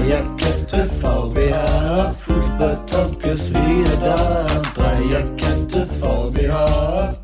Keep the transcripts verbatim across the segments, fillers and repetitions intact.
Dreierkette V B H, Fußball-Talk ist wieder da. Dreierkette V B H.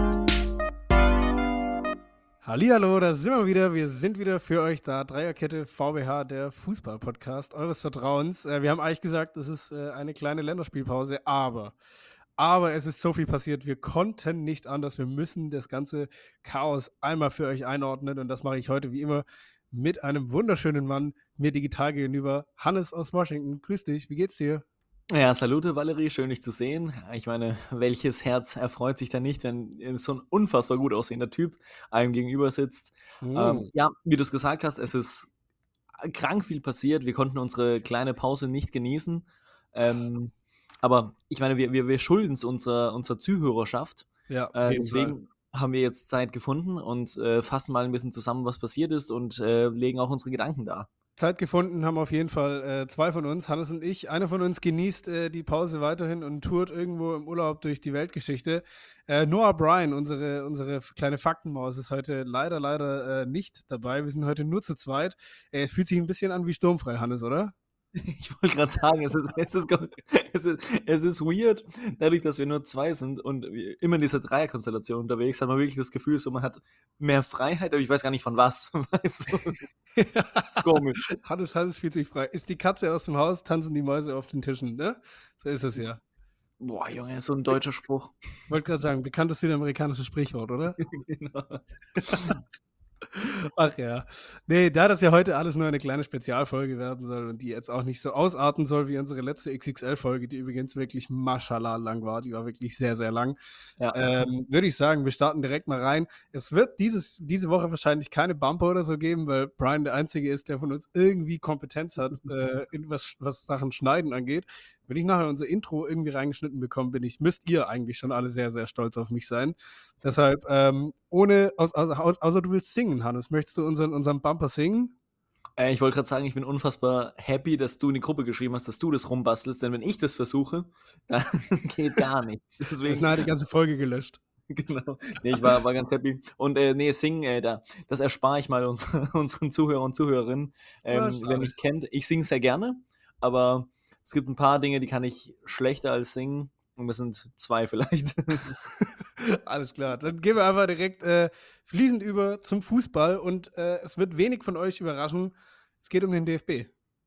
Hallihallo, da sind wir wieder. Wir sind wieder für euch da. Dreierkette V B H, der Fußball-Podcast eures Vertrauens. Äh, wir haben eigentlich gesagt, es ist äh, eine kleine Länderspielpause, aber, aber es ist so viel passiert. Wir konnten nicht anders. Wir müssen das ganze Chaos einmal für euch einordnen und das mache ich heute wie immer mit einem wunderschönen Mann, mir digital gegenüber, Hannes aus Washington. Grüß dich, wie geht's dir? Ja, salute Valerie, schön dich zu sehen. Ich meine, welches Herz erfreut sich da nicht, wenn so ein unfassbar gut aussehender Typ einem gegenüber sitzt. Mm. Ähm, ja, wie du es gesagt hast, es ist krank viel passiert. Wir konnten unsere kleine Pause nicht genießen. Ähm, aber ich meine, wir, wir, wir schulden es unserer, unserer Zuhörerschaft. Ja, auf Äh, jeden deswegen Fall. haben wir jetzt Zeit gefunden und äh, fassen mal ein bisschen zusammen, was passiert ist und äh, legen auch unsere Gedanken dar. Zeit gefunden haben auf jeden Fall äh, zwei von uns, Hannes und ich. Einer von uns genießt äh, die Pause weiterhin und tourt irgendwo im Urlaub durch die Weltgeschichte. Äh, Noah Bryan, unsere, unsere kleine Faktenmaus, ist heute leider, leider äh, nicht dabei. Wir sind heute nur zu zweit. Äh, es fühlt sich ein bisschen an wie sturmfrei, Hannes, oder? Ich wollte gerade sagen, es ist, es, ist, es, ist, es ist weird, dadurch, dass wir nur zwei sind und immer in dieser Dreierkonstellation unterwegs, hat man wirklich das Gefühl, so man hat mehr Freiheit, aber ich weiß gar nicht von was. Weißt du? Komisch. Hannes, Hannes fühlt sich frei. Ist die Katze aus dem Haus, tanzen die Mäuse auf den Tischen, ne? So ist es ja. Boah, Junge, so ein deutscher Spruch. Ich wollte gerade sagen, bekanntes südamerikanisches Sprichwort, oder? Genau. Ach ja. Nee, da das ja heute alles nur eine kleine Spezialfolge werden soll und die jetzt auch nicht so ausarten soll wie unsere letzte X X L-Folge, die übrigens wirklich mashallah lang war, die war wirklich sehr, sehr lang, Ja. ähm, würde ich sagen, wir starten direkt mal rein. Es wird dieses, diese Woche wahrscheinlich keine Bumper oder so geben, weil Brian der Einzige ist, der von uns irgendwie Kompetenz hat, äh, in was, was Sachen Schneiden angeht. Wenn ich nachher unser Intro irgendwie reingeschnitten bekomme, bin ich, müsst ihr eigentlich schon alle sehr, sehr stolz auf mich sein. Deshalb, ähm, ohne, außer, außer, außer du willst singen, Hannes, möchtest du unseren, unseren Bumper singen? Äh, ich wollte gerade sagen, ich bin unfassbar happy, dass du in die Gruppe geschrieben hast, dass du das rumbastelst, denn wenn ich das versuche, dann geht gar nichts. Deswegen Deswegen, ist nachher die ganze Folge gelöscht. genau. Nee, ich war, war ganz happy. Und äh, nee, singen, äh, da, das erspare ich mal uns, unseren Zuhörern und Zuhörerinnen. Ja, Ähm, schade. wer mich kennt, ich singe sehr gerne, aber es gibt ein paar Dinge, die kann ich schlechter als singen. Und das sind zwei vielleicht. Alles klar, dann gehen wir einfach direkt äh, fließend über zum Fußball und äh, es wird wenig von euch überraschen. Es geht um den D F B.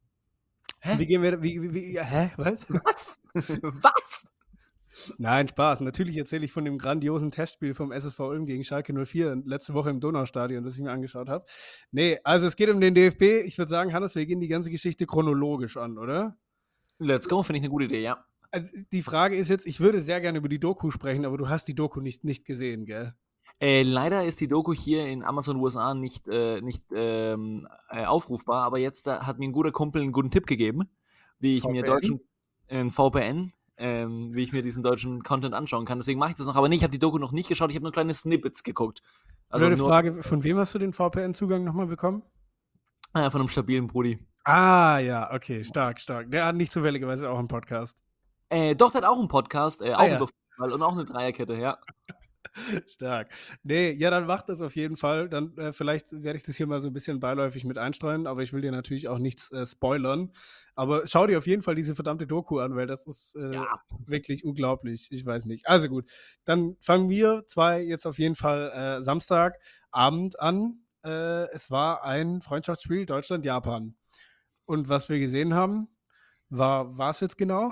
Hä? Wie gehen wir, wie, wie, wie hä, was? Was? Was? Nein, Spaß. Natürlich erzähle ich von dem grandiosen Testspiel vom S S V Ulm gegen Schalke null vier letzte Woche im Donaustadion, das ich mir angeschaut habe. Nee, also es geht um den D F B. Ich würde sagen, Hannes, wir gehen die ganze Geschichte chronologisch an, oder? Let's go, finde ich eine gute Idee, ja. Also die Frage ist jetzt, ich würde sehr gerne über die Doku sprechen, aber du hast die Doku nicht, nicht gesehen, gell? Äh, leider ist die Doku hier in Amazon U S A nicht, äh, nicht ähm, äh, aufrufbar, aber jetzt äh, hat mir ein guter Kumpel einen guten Tipp gegeben, wie ich V P N? mir deutschen äh, V P N, ähm, wie ich mir diesen deutschen Content anschauen kann. Deswegen mache ich das noch, aber nicht, ich habe die Doku noch nicht geschaut, ich habe nur kleine Snippets geguckt. Also Blöde nur Frage, von wem hast du den V P N-Zugang nochmal bekommen? äh, von einem stabilen Brudi. Ah, ja, okay, stark, stark. Der hat nicht zufälligerweise auch einen Podcast. Äh, doch, der hat auch einen Podcast, äh, auch Ah, ja. über Fußball und auch eine Dreierkette, ja. Stark. Nee, ja, dann macht das auf jeden Fall. Dann äh, vielleicht werde ich das hier mal so ein bisschen beiläufig mit einstreuen, aber ich will dir natürlich auch nichts äh, spoilern. Aber schau dir auf jeden Fall diese verdammte Doku an, weil das ist äh, Ja. wirklich unglaublich. Ich weiß nicht. Also gut, dann fangen wir zwei jetzt auf jeden Fall äh, Samstagabend an. Äh, es war ein Freundschaftsspiel Deutschland-Japan. Und was wir gesehen haben, war was jetzt genau?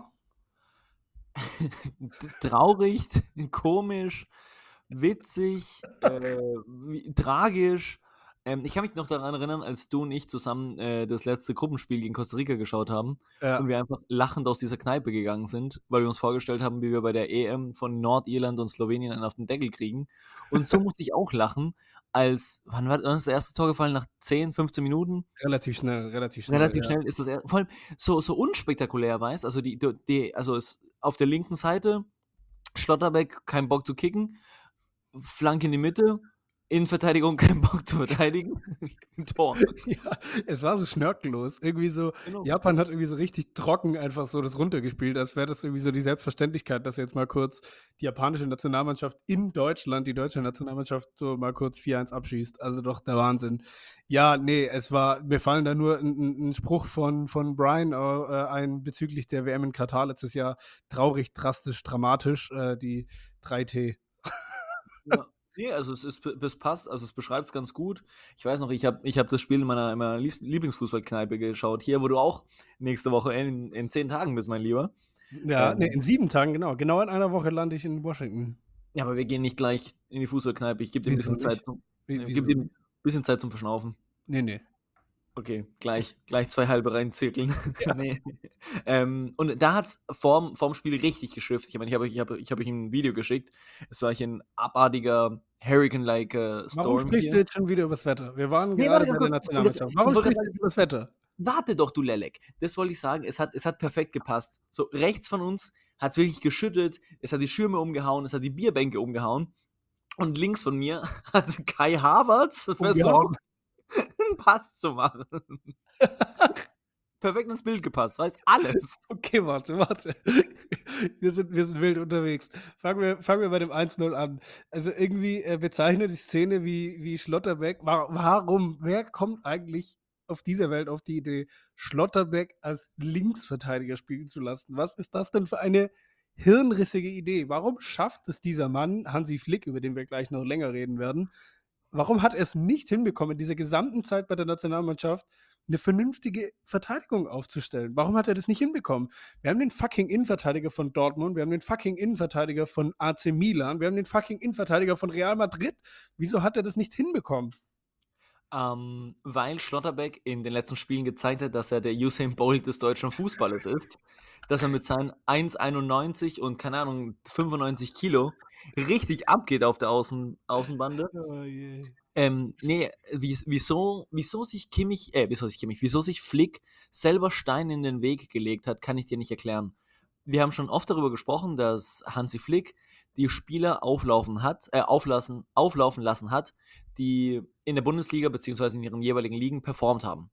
Traurig, komisch, witzig, äh, wie, tragisch. Ähm, ich kann mich noch daran erinnern, als du und ich zusammen äh, das letzte Gruppenspiel gegen Costa Rica geschaut haben Ja. und wir einfach lachend aus dieser Kneipe gegangen sind, weil wir uns vorgestellt haben, wie wir bei der E M von Nordirland und Slowenien einen auf den Deckel kriegen. Und so musste ich auch lachen, als, wann war das erste Tor gefallen? Nach zehn, fünfzehn Minuten? Relativ schnell, relativ schnell. Relativ ja. schnell ist das er- vor allem so, so unspektakulär, weißt also die, die, also es auf der linken Seite Schlotterbeck, kein Bock zu kicken, Flanke in die Mitte, Innenverteidigung, kein Bock zu verteidigen. Tor. Ja, es war so schnörkellos. Irgendwie so, Genau. Japan hat irgendwie so richtig trocken einfach so das runtergespielt, als wäre das irgendwie so die Selbstverständlichkeit, dass jetzt mal kurz die japanische Nationalmannschaft in Deutschland, die deutsche Nationalmannschaft so mal kurz vier eins abschießt. Also doch der Wahnsinn. Ja, nee, es war, mir fallen da nur ein, ein Spruch von, von Brian äh, ein bezüglich der W M in Katar letztes Jahr. Traurig, drastisch, dramatisch, äh, die drei T. Ja. Nee, also es ist, es passt, also es beschreibt es ganz gut. Ich weiß noch, ich habe ich hab das Spiel in meiner, in meiner Lieb- Lieblingsfußballkneipe geschaut, hier, wo du auch nächste Woche in, in zehn Tagen bist, mein Lieber. Ja, Ähm, nee, in sieben Tagen, genau. Genau in einer Woche lande ich in Washington. Ja, aber wir gehen nicht gleich in die Fußballkneipe. Ich gebe dir ein Wieso bisschen Zeit nicht? zum, Wie, ich wieso geb dir ein nicht? bisschen Zeit zum Verschnaufen. Nee, nee. Okay, gleich, gleich zwei halbe reinzirkeln. Ja. Nee. Ähm, und da hat es vorm, vorm Spiel richtig geschifft. Ich meine, ich habe euch, ich hab, ich hab euch ein Video geschickt. Es war hier ein abartiger Hurricane-like äh, Warum Storm sprichst du hier. jetzt schon wieder übers Wetter? Wir waren Nee, gerade warte bei ganz der kurz. Und das, Nationalmannschaft. ich Warum wollte sprichst gerade du sagen, jetzt übers Wetter? warte doch, du Lelek. Das wollte ich sagen. Es hat, es hat perfekt gepasst. So, rechts von uns hat es wirklich geschüttet. Es hat die Schirme umgehauen. Es hat die Bierbänke umgehauen. Und links von mir hat Kai Havertz Umgehauen. versucht, einen Pass zu machen. Perfekt ins Bild gepasst, weißt alles. Okay, warte, warte. Wir sind, wir sind wild unterwegs. Fangen wir, fangen wir bei dem eins null an. Also irgendwie äh, bezeichnet die Szene wie, wie Schlotterbeck. Wa- Warum? Wer kommt eigentlich auf dieser Welt auf die Idee, Schlotterbeck als Linksverteidiger spielen zu lassen? Was ist das denn für eine hirnrissige Idee? Warum schafft es dieser Mann, Hansi Flick, über den wir gleich noch länger reden werden, warum hat er es nicht hinbekommen, in dieser gesamten Zeit bei der Nationalmannschaft eine vernünftige Verteidigung aufzustellen? Warum hat er das nicht hinbekommen? Wir haben den fucking Innenverteidiger von Dortmund, wir haben den fucking Innenverteidiger von A C Milan, wir haben den fucking Innenverteidiger von Real Madrid. Wieso hat er das nicht hinbekommen? Ähm, weil Schlotterbeck in den letzten Spielen gezeigt hat, dass er der Usain Bolt des deutschen Fußballes ist. Dass er mit seinen eins Komma einundneunzig und, keine Ahnung, fünfundneunzig Kilo richtig abgeht auf der Außen, Außenbande. Oh je. Ähm, nee, wie, wieso, wieso sich Kimmich, äh, wieso sich Kimmich, wieso sich Flick selber Steine in den Weg gelegt hat, kann ich dir nicht erklären. Wir haben schon oft darüber gesprochen, dass Hansi Flick die Spieler auflaufen hat, äh, auflassen, auflaufen lassen hat, die in der Bundesliga bzw. in ihren jeweiligen Ligen performt haben.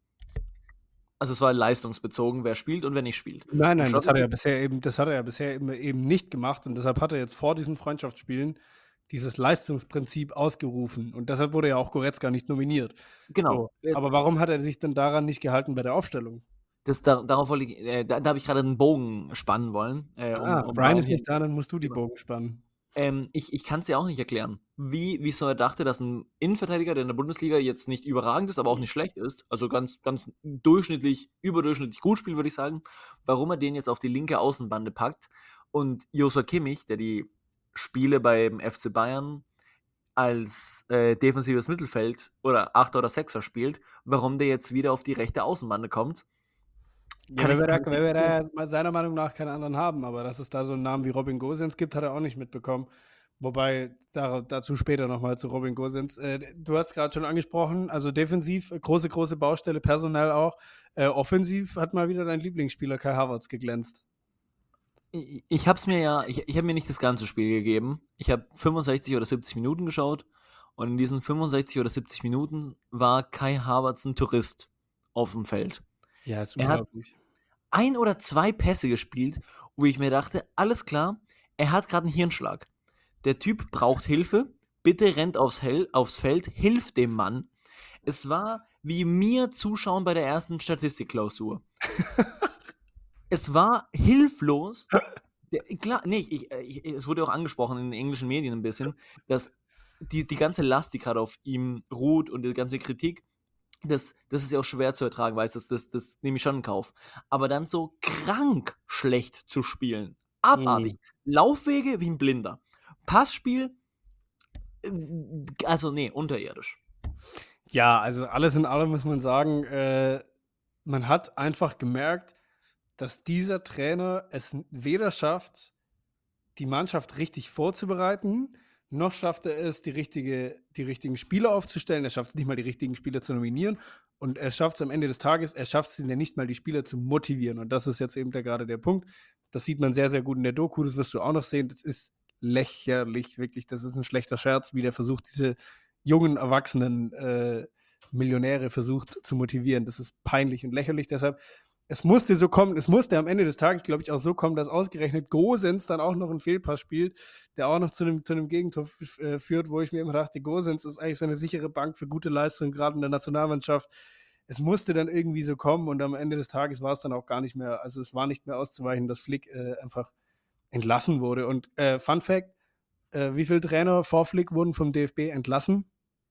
Also es war leistungsbezogen, wer spielt und wer nicht spielt. Nein, Und nein, das hat er ja Schlotterbeck, bisher eben, das hat er ja bisher eben, eben nicht gemacht und deshalb hat er jetzt vor diesen Freundschaftsspielen dieses Leistungsprinzip ausgerufen und deshalb wurde ja auch Goretzka nicht nominiert. genau. So. Aber warum hat er sich denn daran nicht gehalten bei der Aufstellung? Das, da, darauf wollte ich, äh, da, da habe ich gerade einen Bogen spannen wollen. Äh, um, Ah, um Brian ist hier- nicht da, dann musst du die Genau. Bogen spannen. Ähm, ich ich kann es dir auch nicht erklären, wie, wieso er dachte, dass ein Innenverteidiger, der in der Bundesliga jetzt nicht überragend ist, aber auch nicht schlecht ist, also ganz, ganz durchschnittlich, überdurchschnittlich gut spielt, würde ich sagen, warum er den jetzt auf die linke Außenbande packt und Joshua Kimmich, der die Spiele beim F C Bayern als äh, defensives Mittelfeld oder Achter oder Sechser spielt, warum der jetzt wieder auf die rechte Außenbande kommt. Ja, Kann weil ich- wir da, kann ich weil wir nicht da seiner Meinung nach keinen anderen haben, aber dass es da so einen Namen wie Robin Gosens gibt, hat er auch nicht mitbekommen. Wobei, da, dazu später nochmal zu Robin Gosens. Äh, du hast gerade schon angesprochen, also defensiv, äh, große, große Baustelle, personell auch. Äh, offensiv hat mal wieder dein Lieblingsspieler Kai Havertz geglänzt. Ich, ich habe es mir ja, ich, ich habe mir nicht das ganze Spiel gegeben. Ich habe fünfundsechzig oder siebzig Minuten geschaut und in diesen fünfundsechzig oder siebzig Minuten war Kai Havertz ein Tourist auf dem Feld. Ja, ist Er hat- unglaublich. Ein oder zwei Pässe gespielt, wo ich mir dachte, alles klar, er hat gerade einen Hirnschlag. Der Typ braucht Hilfe, bitte rennt aufs, Hel aufs Feld, hilft dem Mann. Es war wie mir zuschauen bei der ersten Statistikklausur. Es war hilflos. Der, klar, nee, ich, ich, es wurde auch angesprochen in den englischen Medien ein bisschen, dass die, die ganze Last, die gerade auf ihm ruht und die ganze Kritik, das, das ist ja auch schwer zu ertragen, weißt du, das, das, das nehme ich schon in Kauf. Aber dann so krank schlecht zu spielen, abartig. Laufwege wie ein Blinder. Passspiel, äh, also nee, unterirdisch. Ja, also alles in allem muss man sagen, äh, man hat einfach gemerkt, dass dieser Trainer es weder schafft, die Mannschaft richtig vorzubereiten, noch schafft er es, die, richtige, die richtigen Spieler aufzustellen. Er schafft es nicht mal, die richtigen Spieler zu nominieren. Und er schafft es am Ende des Tages, er schafft es ja nicht mal, die Spieler zu motivieren. Und das ist jetzt eben der, gerade der Punkt. Das sieht man sehr, sehr gut in der Doku. Das wirst du auch noch sehen. Das ist lächerlich, wirklich. Das ist ein schlechter Scherz, wie der versucht, diese jungen, erwachsenen äh, Millionäre versucht zu motivieren. Das ist peinlich und lächerlich. Deshalb, es musste so kommen, es musste am Ende des Tages, glaube ich, auch so kommen, dass ausgerechnet Gosens dann auch noch einen Fehlpass spielt, der auch noch zu einem, zu einem Gegentor f- äh, führt, wo ich mir immer dachte, Gosens ist eigentlich so eine sichere Bank für gute Leistungen, gerade in der Nationalmannschaft. Es musste dann irgendwie so kommen und am Ende des Tages war es dann auch gar nicht mehr, also es war nicht mehr auszuweichen, dass Flick äh, einfach entlassen wurde. Und äh, Fun Fact, äh, wie viele Trainer vor Flick wurden vom D F B entlassen?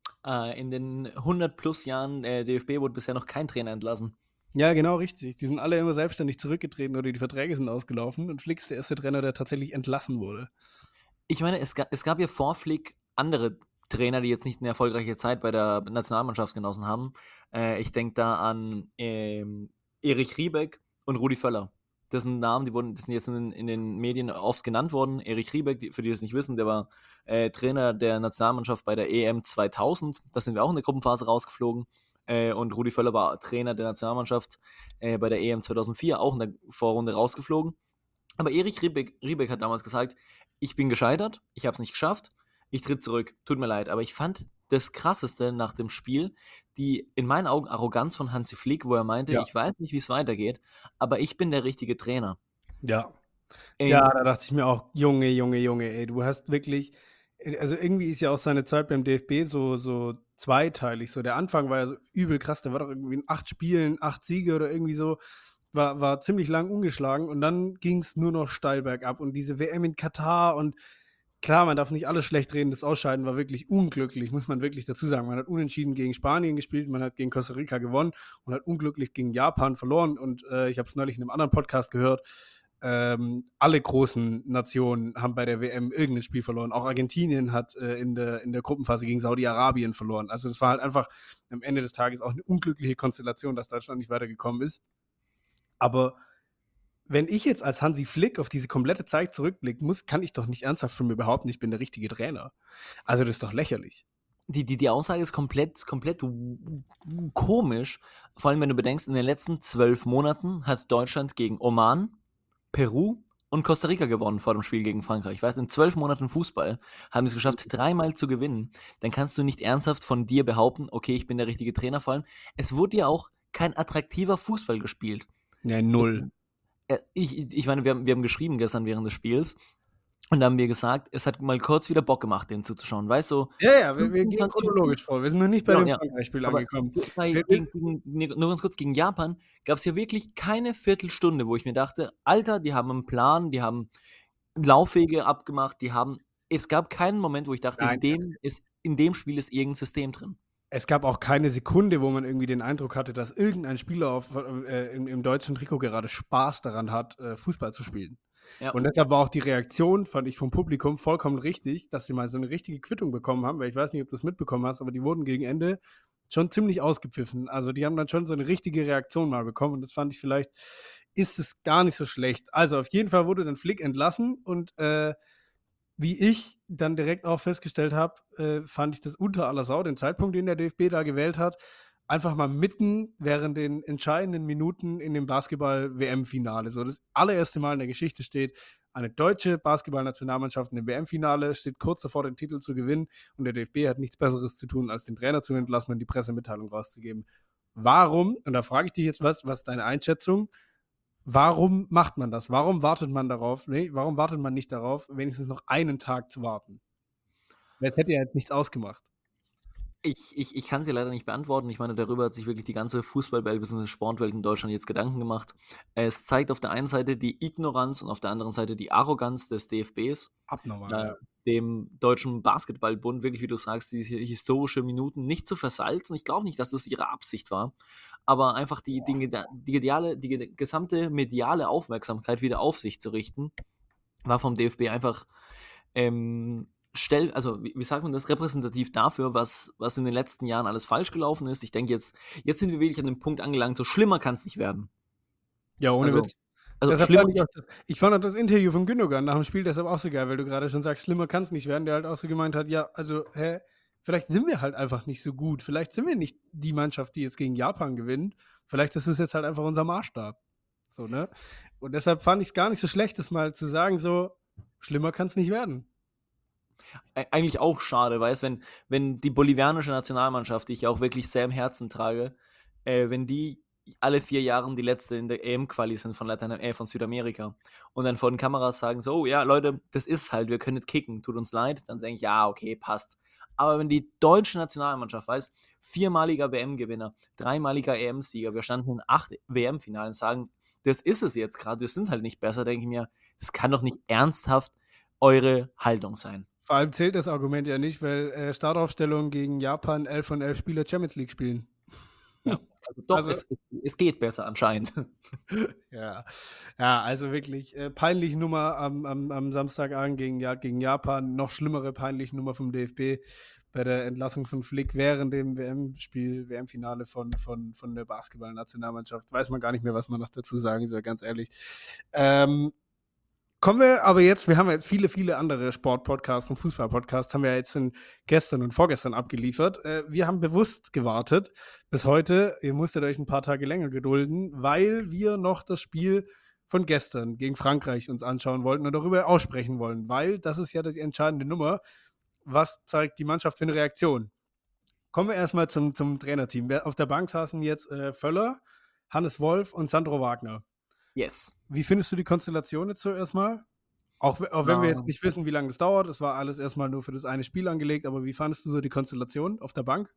Äh, in den hundert plus Jahren äh, D F B wurde bisher noch kein Trainer entlassen. Ja, genau, richtig. Die sind alle immer selbstständig zurückgetreten oder die Verträge sind ausgelaufen. Und Flick ist der erste Trainer, der tatsächlich entlassen wurde. Ich meine, es, ga, es gab ja vor Flick andere Trainer, die jetzt nicht eine erfolgreiche Zeit bei der Nationalmannschaft genossen haben. Äh, ich denke da an ähm, Erich Riebeck und Rudi Völler. Das sind Namen, die wurden, das sind jetzt in, in den Medien oft genannt worden. Erich Riebeck, die, für die das nicht wissen, der war äh, Trainer der Nationalmannschaft bei der E M zweitausend. Da sind wir auch in der Gruppenphase rausgeflogen. Äh, und Rudi Völler war Trainer der Nationalmannschaft äh, bei der E M zweitausendvier, auch in der Vorrunde rausgeflogen. Aber Erich Riebeck, Riebeck hat damals gesagt, ich bin gescheitert, ich habe es nicht geschafft, ich tritt zurück, tut mir leid. Aber ich fand das Krasseste nach dem Spiel die in meinen Augen Arroganz von Hansi Flick, wo er meinte, Ja. ich weiß nicht, wie es weitergeht, aber ich bin der richtige Trainer. Ja. Ähm, Ja, da dachte ich mir auch, Junge, Junge, Junge, ey, du hast wirklich, also irgendwie ist ja auch seine Zeit beim D F B so, so zweiteilig. So der Anfang war ja so übel krass, der war doch irgendwie in acht Spielen, acht Siege oder irgendwie so, war, war ziemlich lang ungeschlagen und dann ging es nur noch steil bergab und diese W M in Katar und klar, man darf nicht alles schlecht reden, das Ausscheiden war wirklich unglücklich, muss man wirklich dazu sagen. Man hat unentschieden gegen Spanien gespielt, man hat gegen Costa Rica gewonnen und hat unglücklich gegen Japan verloren und äh, ich habe es neulich in einem anderen Podcast gehört, ähm, alle großen Nationen haben bei der W M irgendein Spiel verloren. Auch Argentinien hat äh, in, der, in der Gruppenphase gegen Saudi-Arabien verloren. Also das war halt einfach am Ende des Tages auch eine unglückliche Konstellation, dass Deutschland nicht weitergekommen ist. Aber wenn ich jetzt als Hansi Flick auf diese komplette Zeit zurückblicken muss, kann ich doch nicht ernsthaft von mir behaupten, ich bin der richtige Trainer. Also das ist doch lächerlich. Die, die, die Aussage ist komplett, komplett komisch. Vor allem, wenn du bedenkst, in den letzten zwölf Monaten hat Deutschland gegen Oman, Peru und Costa Rica gewonnen vor dem Spiel gegen Frankreich. Ich weiß, in zwölf Monaten Fußball haben sie es geschafft, dreimal zu gewinnen. Dann kannst du nicht ernsthaft von dir behaupten, okay, ich bin der richtige Trainer. Vor allem, es wurde ja auch kein attraktiver Fußball gespielt. Ja, null. Das, ich, ich meine, wir haben, wir haben geschrieben gestern während des Spiels und da haben wir gesagt, es hat mal kurz wieder Bock gemacht, dem zuzuschauen. Weißt du? Ja, ja, wir, wir gehen chronologisch vor. Wir sind noch nicht bei Genau, dem ja. Frankreich-Spiel Aber angekommen. bei, Wir- gegen, gegen, nee, nur ganz kurz, gegen Japan gab es ja wirklich keine Viertelstunde, wo ich mir dachte, Alter, die haben einen Plan, die haben Laufwege abgemacht, die haben, es gab keinen Moment, wo ich dachte, Nein. in dem, ist, in dem Spiel ist irgendein System drin. Es gab auch keine Sekunde, wo man irgendwie den Eindruck hatte, dass irgendein Spieler auf, äh, im, im deutschen Trikot gerade Spaß daran hat, äh, Fußball zu spielen. Ja, Und deshalb war auch die Reaktion, fand ich vom Publikum vollkommen richtig, dass sie mal so eine richtige Quittung bekommen haben, weil ich weiß nicht, ob du es mitbekommen hast, aber die wurden gegen Ende schon ziemlich ausgepfiffen. Also die haben dann schon so eine richtige Reaktion mal bekommen und das fand ich vielleicht, ist es gar nicht so schlecht. Also auf jeden Fall wurde dann Flick entlassen und äh, wie ich dann direkt auch festgestellt habe, äh, fand ich das unter aller Sau, den Zeitpunkt, den der D F B da gewählt hat, einfach mal mitten während den entscheidenden Minuten in dem Basketball-W M-Finale. So das allererste Mal in der Geschichte steht, eine deutsche Basketball-Nationalmannschaft in dem W M-Finale steht kurz davor, den Titel zu gewinnen und der D F B hat nichts Besseres zu tun, als den Trainer zu entlassen und die Pressemitteilung rauszugeben. Warum, und da frage ich dich jetzt was, was ist deine Einschätzung, warum macht man das? Warum wartet man darauf? Nee, warum wartet man nicht darauf, wenigstens noch einen Tag zu warten? Weil es hätte ja jetzt nichts ausgemacht. Ich, ich, ich kann sie leider nicht beantworten. Ich meine, darüber hat sich wirklich die ganze Fußballwelt bzw. Sportwelt in Deutschland jetzt Gedanken gemacht. Es zeigt auf der einen Seite die Ignoranz und auf der anderen Seite die Arroganz des D F Bs, Abnormal. äh, Ja. dem Deutschen Basketballbund, wirklich, wie du sagst, diese historische Minuten nicht zu versalzen. Ich glaube nicht, dass das ihre Absicht war, aber einfach die, die, die, ideale, die gesamte mediale Aufmerksamkeit wieder auf sich zu richten, war vom D F B einfach ähm, stell, also wie, wie sagt man das, repräsentativ dafür, was, was in den letzten Jahren alles falsch gelaufen ist. Ich denke, jetzt, jetzt sind wir wirklich an dem Punkt angelangt, so schlimmer kann es nicht werden. Ja, ohne Also, Witz. also Deshalb schlimmer, fand ich, auch das, ich fand auch das Interview von Gündogan nach dem Spiel deshalb auch so geil, weil du gerade schon sagst, schlimmer kann es nicht werden, der halt auch so gemeint hat, ja, also, hä, vielleicht sind wir halt einfach nicht so gut. Vielleicht sind wir nicht die Mannschaft, die jetzt gegen Japan gewinnt. Vielleicht ist es jetzt halt einfach unser Maßstab. So, ne? Und deshalb fand ich es gar nicht so schlecht, das mal zu sagen, so, schlimmer kann es nicht werden. e- eigentlich auch schade, weißt, wenn, wenn die bolivianische Nationalmannschaft, die ich auch wirklich sehr im Herzen trage, äh, wenn die alle vier Jahre die letzte in der E M-Quali sind von, Latein äh, von Südamerika und dann vor den Kameras sagen so, oh, ja, Leute, das ist halt, wir können nicht kicken, tut uns leid, dann denke ich, ja, okay, passt. Aber wenn die deutsche Nationalmannschaft weiß, viermaliger W M-Gewinner, dreimaliger E M-Sieger, wir standen in acht W M-Finalen, sagen, das ist es jetzt gerade, wir sind halt nicht besser, denke ich mir, das kann doch nicht ernsthaft eure Haltung sein. Vor allem zählt das Argument ja nicht, weil äh, Startaufstellung gegen Japan elf von elf Spieler Champions League spielen. Ja, also doch, Also- es, es, es geht besser anscheinend. Ja, ja, also wirklich äh, peinliche Nummer am, am, am Samstagabend gegen, ja, gegen Japan. Noch schlimmere peinliche Nummer vom D F B bei der Entlassung von Flick während dem W M-Spiel, W M-Finale von, von, von der Basketball-Nationalmannschaft. Weiß man gar nicht mehr, was man noch dazu sagen soll, ganz ehrlich. Ähm, Kommen wir aber jetzt, wir haben ja viele, viele andere Sport-Podcasts und Fußball-Podcasts, haben wir ja jetzt in gestern und vorgestern abgeliefert. Äh, wir haben bewusst gewartet bis heute. Ihr musstet euch ein paar Tage länger gedulden, weil wir noch das Spiel von gestern gegen Frankreich uns anschauen wollten und darüber aussprechen wollen, weil das ist ja die entscheidende Nummer. Was zeigt die Mannschaft für eine Reaktion? Kommen wir erstmal zum, zum Trainerteam. Auf der Bank saßen jetzt äh, Völler, Hannes Wolf und Sandro Wagner. Yes. Wie findest du die Konstellation jetzt so erstmal? Auch, auch wenn Ja. wir jetzt nicht wissen, wie lange das dauert, es war alles erstmal nur für das eine Spiel angelegt, aber wie fandest du so die Konstellation auf der Bank?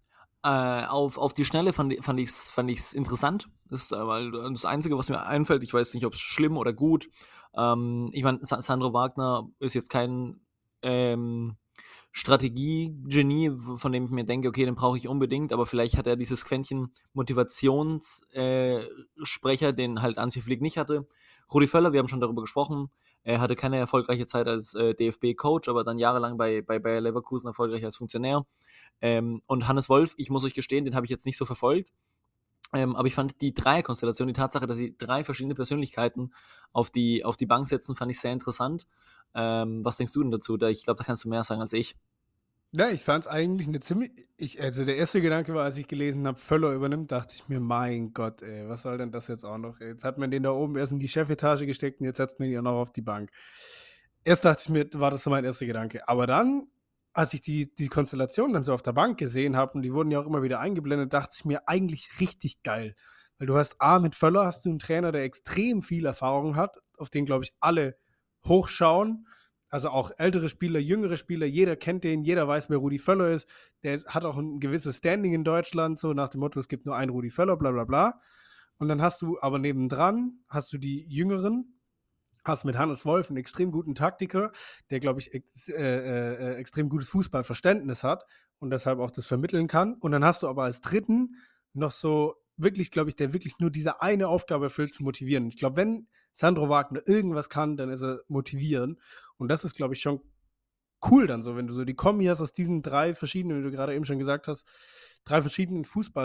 Äh, auf, auf die Schnelle fand, fand ich es fand ich's interessant. Das ist äh, weil das Einzige, was mir einfällt, ich weiß nicht, ob es schlimm oder gut. Ähm, ich meine, Sa- Sandro Wagner ist jetzt kein ähm, Strategie-Genie, w- von dem ich mir denke, okay, den brauche ich unbedingt, aber vielleicht hat er dieses Quäntchen Motivationssprecher, äh, Sprecher, den halt Hansi Flick nicht hatte. Rudi Völler, wir haben schon darüber gesprochen, er hatte keine erfolgreiche Zeit als äh, D F B-Coach, aber dann jahrelang bei, bei Bayer Leverkusen erfolgreich als Funktionär. Ähm, und Hannes Wolf, ich muss euch gestehen, den habe ich jetzt nicht so verfolgt. Ähm, aber ich fand die Dreierkonstellation, die Tatsache, dass sie drei verschiedene Persönlichkeiten auf die, auf die Bank setzen, fand ich sehr interessant. Ähm, was denkst du denn dazu? Da, ich glaube, da kannst du mehr sagen als ich. Ja, ich fand es eigentlich eine ziemlich. Ich, also der erste Gedanke war, als ich gelesen habe, Völler übernimmt, dachte ich mir, mein Gott, ey, was soll denn das jetzt auch noch? Jetzt hat man den da oben erst in die Chefetage gesteckt und jetzt setzt man ihn auch noch auf die Bank. Erst dachte ich mir, war das so mein erster Gedanke. Aber dann, als ich die, die Konstellation dann so auf der Bank gesehen habe, und die wurden ja auch immer wieder eingeblendet, dachte ich mir, eigentlich richtig geil. Weil du hast A, mit Völler hast du einen Trainer, der extrem viel Erfahrung hat, auf den, glaube ich, alle hochschauen. Also auch ältere Spieler, jüngere Spieler, jeder kennt den, jeder weiß, wer Rudi Völler ist. Der ist, hat auch ein gewisses Standing in Deutschland, so nach dem Motto, es gibt nur einen Rudi Völler, bla bla bla. Und dann hast du aber nebendran, hast du die Jüngeren, hast mit Hannes Wolf einen extrem guten Taktiker, der, glaube ich, ex, äh, äh, extrem gutes Fußballverständnis hat und deshalb auch das vermitteln kann. Und dann hast du aber als Dritten noch so wirklich, glaube ich, der wirklich nur diese eine Aufgabe erfüllt, zu motivieren. Ich glaube, wenn Sandro Wagner irgendwas kann, dann ist er motivieren. Und das ist, glaube ich, schon cool dann so, wenn du so die Kombi hast aus diesen drei verschiedenen, wie du gerade eben schon gesagt hast, drei verschiedenen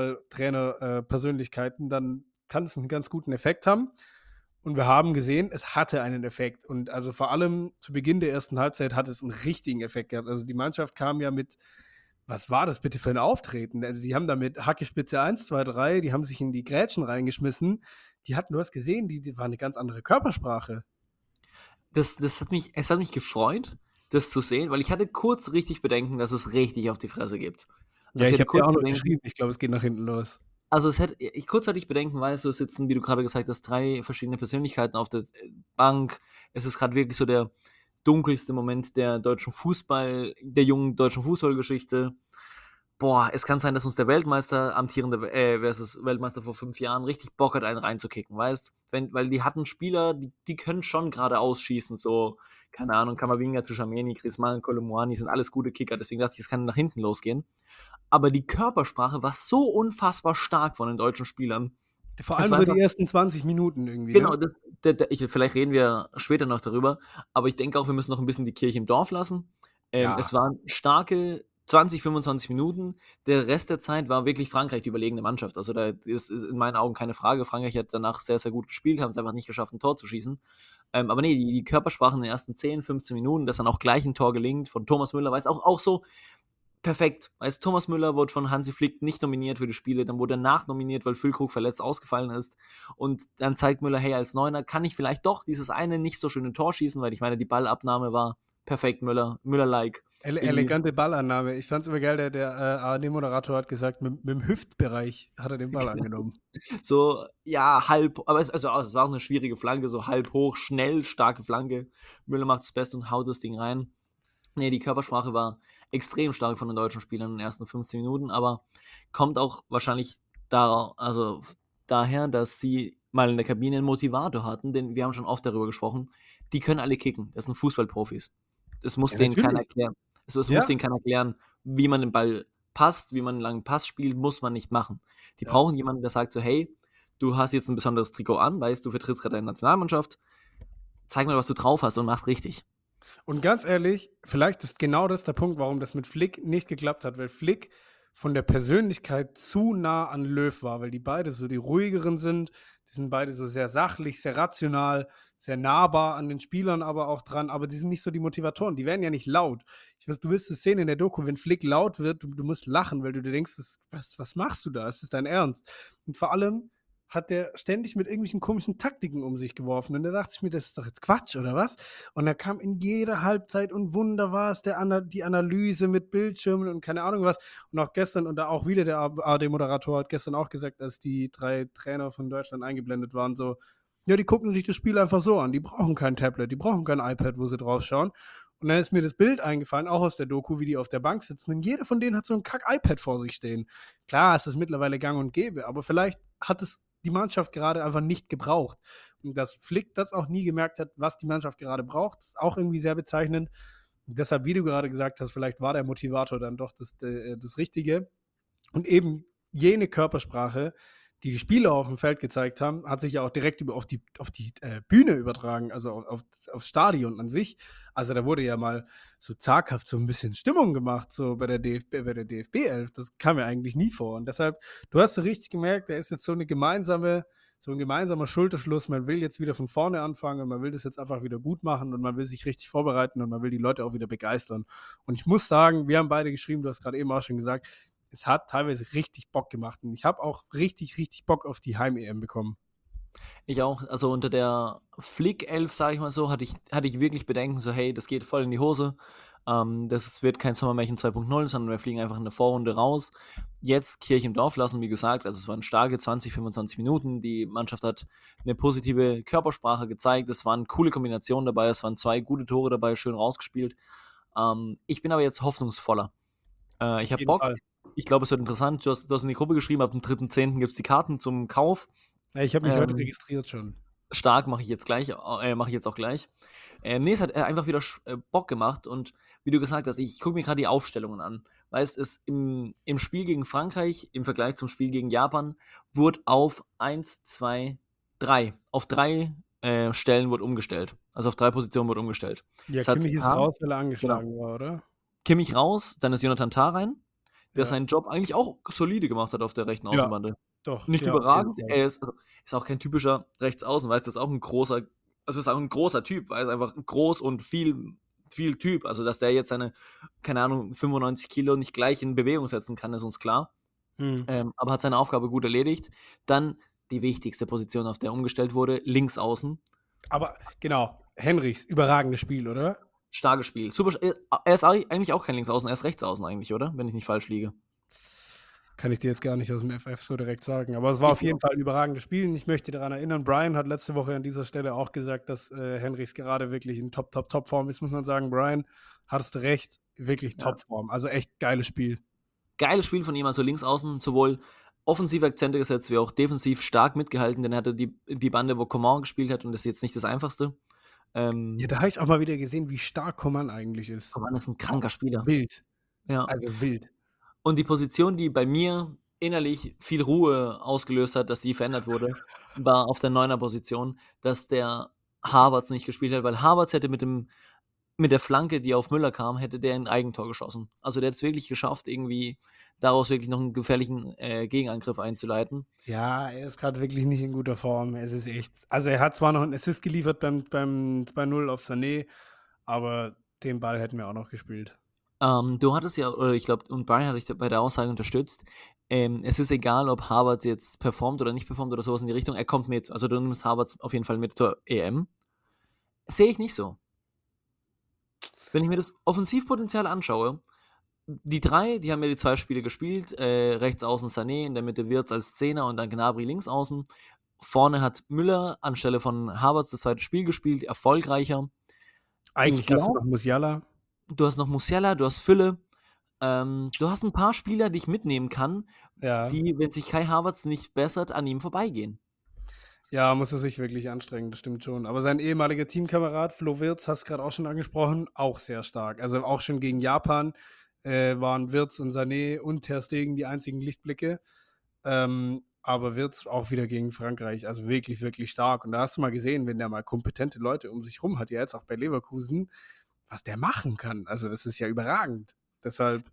Fußballtrainer-Persönlichkeiten, dann kann es einen ganz guten Effekt haben. Und wir haben gesehen, es hatte einen Effekt. Und also vor allem zu Beginn der ersten Halbzeit hat es einen richtigen Effekt gehabt. Also die Mannschaft kam ja mit, was war das bitte für ein Auftreten? Also die haben da mit Hackespitze eins, zwei, drei, die haben sich in die Grätschen reingeschmissen. Die hatten, du hast gesehen, die, die war eine ganz andere Körpersprache. Das, das hat mich, es hat mich gefreut, das zu sehen, weil ich hatte kurz richtig Bedenken, dass es richtig auf die Fresse gibt. Ja, ich hatte habe ja auch noch Bedenken- geschrieben, ich glaube, es geht nach hinten los. Also es hätte, ich kurz hatte ich Bedenken, weil so sitzen, wie du gerade gesagt hast, drei verschiedene Persönlichkeiten auf der äh, Bank. Es ist gerade wirklich so der dunkelste Moment der deutschen Fußball, der jungen deutschen Fußballgeschichte. Boah, es kann sein, dass uns der Weltmeister, amtierende äh, versus Weltmeister vor fünf Jahren, richtig Bock hat, einen reinzukicken, weißt? Wenn, weil die hatten Spieler, die, die können schon gerade ausschießen, so, keine Ahnung, Kamavinga, Tchouaméni, Griezmann, Kolomuani, sind alles gute Kicker, deswegen dachte ich, es kann nach hinten losgehen. Aber die Körpersprache war so unfassbar stark von den deutschen Spielern. Vor Es allem war so einfach- die ersten zwanzig Minuten irgendwie. Genau, Ne? das, der, der, ich, vielleicht reden wir später noch darüber, aber ich denke auch, wir müssen noch ein bisschen die Kirche im Dorf lassen. Ähm, Ja. Es waren starke zwanzig, fünfundzwanzig Minuten. Der Rest der Zeit war wirklich Frankreich die überlegene Mannschaft. Also da ist, ist in meinen Augen keine Frage. Frankreich hat danach sehr, sehr gut gespielt, haben es einfach nicht geschafft, ein Tor zu schießen. Ähm, aber nee, die, die Körpersprache in den ersten zehn, fünfzehn Minuten, dass dann auch gleich ein Tor gelingt von Thomas Müller, weiß auch, auch so perfekt. Weißt, Thomas Müller wurde von Hansi Flick nicht nominiert für die Spiele, dann wurde er nachnominiert, weil Füllkrug verletzt ausgefallen ist. Und dann zeigt Müller, hey, als Neuner kann ich vielleicht doch dieses eine nicht so schöne Tor schießen, weil ich meine, die Ballabnahme war perfekt Müller, Müller-like. Ele Irgendwie elegante Ballannahme. Ich fand's immer geil, der, der äh, A R D-Moderator hat gesagt, mit, mit dem Hüftbereich hat er den Ball angenommen. so, ja, halb, aber es, also, es war auch eine schwierige Flanke, so halb hoch, schnell, starke Flanke. Müller macht das Beste und haut das Ding rein. Nee, die Körpersprache war extrem stark von den deutschen Spielern in den ersten fünfzehn Minuten, aber kommt auch wahrscheinlich da, also daher, dass sie mal in der Kabine einen Motivator hatten, denn wir haben schon oft darüber gesprochen, die können alle kicken, das sind Fußballprofis. Es muss Ja, denen keiner natürlich. erklären. Es, es Ja. muss denen keiner erklären, wie man den Ball passt, wie man einen langen Pass spielt, muss man nicht machen. Die Ja. brauchen jemanden, der sagt so, hey, du hast jetzt ein besonderes Trikot an, weißt du, vertrittst gerade deine Nationalmannschaft, zeig mal, was du drauf hast und mach's richtig. Und ganz ehrlich, vielleicht ist genau das der Punkt, warum das mit Flick nicht geklappt hat, weil Flick von der Persönlichkeit zu nah an Löw war, weil die beide so die ruhigeren sind, die sind beide so sehr sachlich, sehr rational, sehr nahbar an den Spielern aber auch dran, aber die sind nicht so die Motivatoren, die werden ja nicht laut. Ich weiß, du wirst es sehen in der Doku, wenn Flick laut wird, du, du musst lachen, weil du dir denkst, das, was, was machst du da? Ist das dein Ernst? Und vor allem hat der ständig mit irgendwelchen komischen Taktiken um sich geworfen. Und da dachte ich mir, das ist doch jetzt Quatsch, oder was? Und da kam in jeder Halbzeit und Wunder war es, der Ana- die Analyse mit Bildschirmen und keine Ahnung was. Und auch gestern, und da auch wieder der A R D-Moderator hat gestern auch gesagt, als die drei Trainer von Deutschland eingeblendet waren, so, ja, die gucken sich das Spiel einfach so an. Die brauchen kein Tablet, die brauchen kein iPad, wo sie drauf schauen. Und dann ist mir das Bild eingefallen, auch aus der Doku, wie die auf der Bank sitzen. Und jeder von denen hat so ein Kack-iPad vor sich stehen. Klar, es ist mittlerweile gang und gäbe, aber vielleicht hat es die Mannschaft gerade einfach nicht gebraucht. Und dass Flick das auch nie gemerkt hat, was die Mannschaft gerade braucht, ist auch irgendwie sehr bezeichnend. Und deshalb, wie du gerade gesagt hast, vielleicht war der Motivator dann doch das, das Richtige. Und eben jene Körpersprache, die die Spieler auf dem Feld gezeigt haben, hat sich ja auch direkt über, auf die, auf die äh, Bühne übertragen, also auf, auf, aufs Stadion an sich. Also da wurde ja mal so zaghaft so ein bisschen Stimmung gemacht, so bei der, D F B, bei der D F B elf. Das kam ja eigentlich nie vor. Und deshalb, du hast so richtig gemerkt, da ist jetzt so eine gemeinsame, so ein gemeinsamer Schulterschluss. Man will jetzt wieder von vorne anfangen und man will das jetzt einfach wieder gut machen und man will sich richtig vorbereiten und man will die Leute auch wieder begeistern. Und ich muss sagen, wir haben beide geschrieben, du hast gerade eben auch schon gesagt, es hat teilweise richtig Bock gemacht. Und ich habe auch richtig, richtig Bock auf die Heim-E M bekommen. Ich auch. Also unter der Flick-Elf, sage ich mal so, hatte ich, hatte ich wirklich Bedenken, so hey, das geht voll in die Hose. Ähm, das wird kein Sommermärchen zwei Punkt null, sondern wir fliegen einfach in der Vorrunde raus. Jetzt Kirche im Dorf lassen, wie gesagt. Also es waren starke zwanzig, fünfundzwanzig Minuten. Die Mannschaft hat eine positive Körpersprache gezeigt. Es waren coole Kombinationen dabei. Es waren zwei gute Tore dabei, schön rausgespielt. Ähm, ich bin aber jetzt hoffnungsvoller. Äh, ich habe Bock. Fall. Ich glaube, es wird interessant. Du hast, du hast in die Gruppe geschrieben, ab dem dritten zehnten gibt es die Karten zum Kauf. Ja, ich habe mich ähm, heute registriert schon. Stark, mache ich jetzt gleich, äh, mache ich jetzt auch gleich. Ähm, nee, es hat einfach wieder äh, Bock gemacht und wie du gesagt hast, ich gucke mir gerade die Aufstellungen an. Weißt du, im, im Spiel gegen Frankreich, im Vergleich zum Spiel gegen Japan, wurde auf eins, zwei, drei, auf drei äh, Stellen wurde umgestellt. Also auf drei Positionen wurde umgestellt. Ja, Kimmich ist raus, weil er angeschlagen genau. war, oder? Kimmich raus, dann ist Jonathan Tah rein, der Ja. seinen Job eigentlich auch solide gemacht hat auf der rechten Außenbande. Ja, doch. Nicht ja, überragend, ja. er ist, also, ist auch kein typischer Rechtsaußen, weißt du, ist auch ein großer, also ist auch ein großer Typ, weil er ist einfach groß und viel, viel Typ, also dass der jetzt seine, keine Ahnung, fünfundneunzig Kilo nicht gleich in Bewegung setzen kann, ist uns klar, hm. ähm, aber hat seine Aufgabe gut erledigt. Dann die wichtigste Position, auf der umgestellt wurde, links außen. Aber genau, Henrichs, überragendes Spiel, oder? Starkes Spiel. Super, er ist eigentlich auch kein Linksaußen, er ist Rechtsaußen eigentlich, oder? Wenn ich nicht falsch liege. Kann ich dir jetzt gar nicht aus dem F F so direkt sagen. Aber es war ich auf jeden auch. Fall ein überragendes Spiel. Und ich möchte daran erinnern, Brian hat letzte Woche an dieser Stelle auch gesagt, dass äh, Henrichs gerade wirklich in Top, Top, Top-Form ist, muss man sagen. Brian, hattest du recht, wirklich ja. Top-Form. Also echt geiles Spiel. Geiles Spiel von ihm, also Linksaußen, sowohl offensive Akzente gesetzt, wie auch defensiv stark mitgehalten, denn er hatte die, die Bande, wo Coman gespielt hat und das ist jetzt nicht das Einfachste. Ähm, ja, da habe ich auch mal wieder gesehen, wie stark Coman eigentlich ist. Coman ist ein kranker Spieler. Wild. Ja. Also wild. Und die Position, die bei mir innerlich viel Ruhe ausgelöst hat, dass die verändert wurde, war auf der Neuner-Position, dass der Havertz nicht gespielt hat, weil Havertz hätte mit dem mit der Flanke, die auf Müller kam, hätte der ein Eigentor geschossen. Also der hat es wirklich geschafft, irgendwie daraus wirklich noch einen gefährlichen äh, Gegenangriff einzuleiten. Ja, er ist gerade wirklich nicht in guter Form. Es ist echt, also er hat zwar noch einen Assist geliefert beim, beim zwei null auf Sané, aber den Ball hätten wir auch noch gespielt. Ähm, du hattest ja, oder ich glaube, und Brian hat dich bei der Aussage unterstützt, ähm, es ist egal, ob Havertz jetzt performt oder nicht performt oder sowas in die Richtung, er kommt mit. Also du nimmst Havertz auf jeden Fall mit zur E M. Sehe ich nicht so. Wenn ich mir das Offensivpotenzial anschaue, die drei, die haben ja die zwei Spiele gespielt, äh, rechts außen Sané, in der Mitte Wirtz als Zehner und dann Gnabry links außen. Vorne hat Müller anstelle von Havertz das zweite Spiel gespielt, erfolgreicher. Eigentlich Ich hast du glaube, noch Musiala. du hast noch Musiala, du hast Fülle, ähm, du hast ein paar Spieler, die ich mitnehmen kann, Ja. die, wenn sich Kai Havertz nicht bessert, an ihm vorbeigehen. Ja, muss er sich wirklich anstrengen, das stimmt schon. Aber sein ehemaliger Teamkamerad Flo Wirtz, hast du gerade auch schon angesprochen, auch sehr stark. Also auch schon gegen Japan äh, waren Wirtz und Sané und Ter Stegen die einzigen Lichtblicke. Ähm, aber Wirtz auch wieder gegen Frankreich, also wirklich, wirklich stark. Und da hast du mal gesehen, wenn der mal kompetente Leute um sich rum hat, ja jetzt auch bei Leverkusen, was der machen kann. Also das ist ja überragend. Deshalb,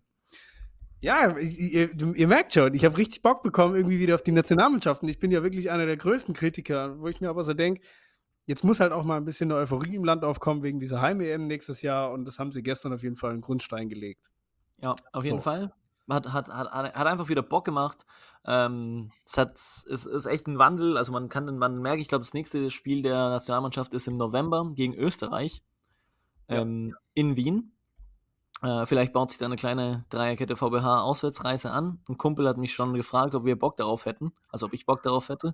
ja, ihr, ihr merkt schon, ich habe richtig Bock bekommen irgendwie wieder auf die Nationalmannschaften. Ich bin ja wirklich einer der größten Kritiker, wo ich mir aber so denke, jetzt muss halt auch mal ein bisschen eine Euphorie im Land aufkommen wegen dieser Heim-E M nächstes Jahr und das haben sie gestern auf jeden Fall einen Grundstein gelegt. Ja, auf So. jeden Fall. Hat, hat, hat, hat einfach wieder Bock gemacht. Ähm, es, hat, es ist echt ein Wandel. Also man kann den Wandel merken. Ich glaube, das nächste Spiel der Nationalmannschaft ist im November gegen Österreich ähm, in Wien. Äh, vielleicht baut sich da eine kleine Dreierkette V B H-Auswärtsreise an. Ein Kumpel hat mich schon gefragt, ob wir Bock darauf hätten. Also ob ich Bock darauf hätte.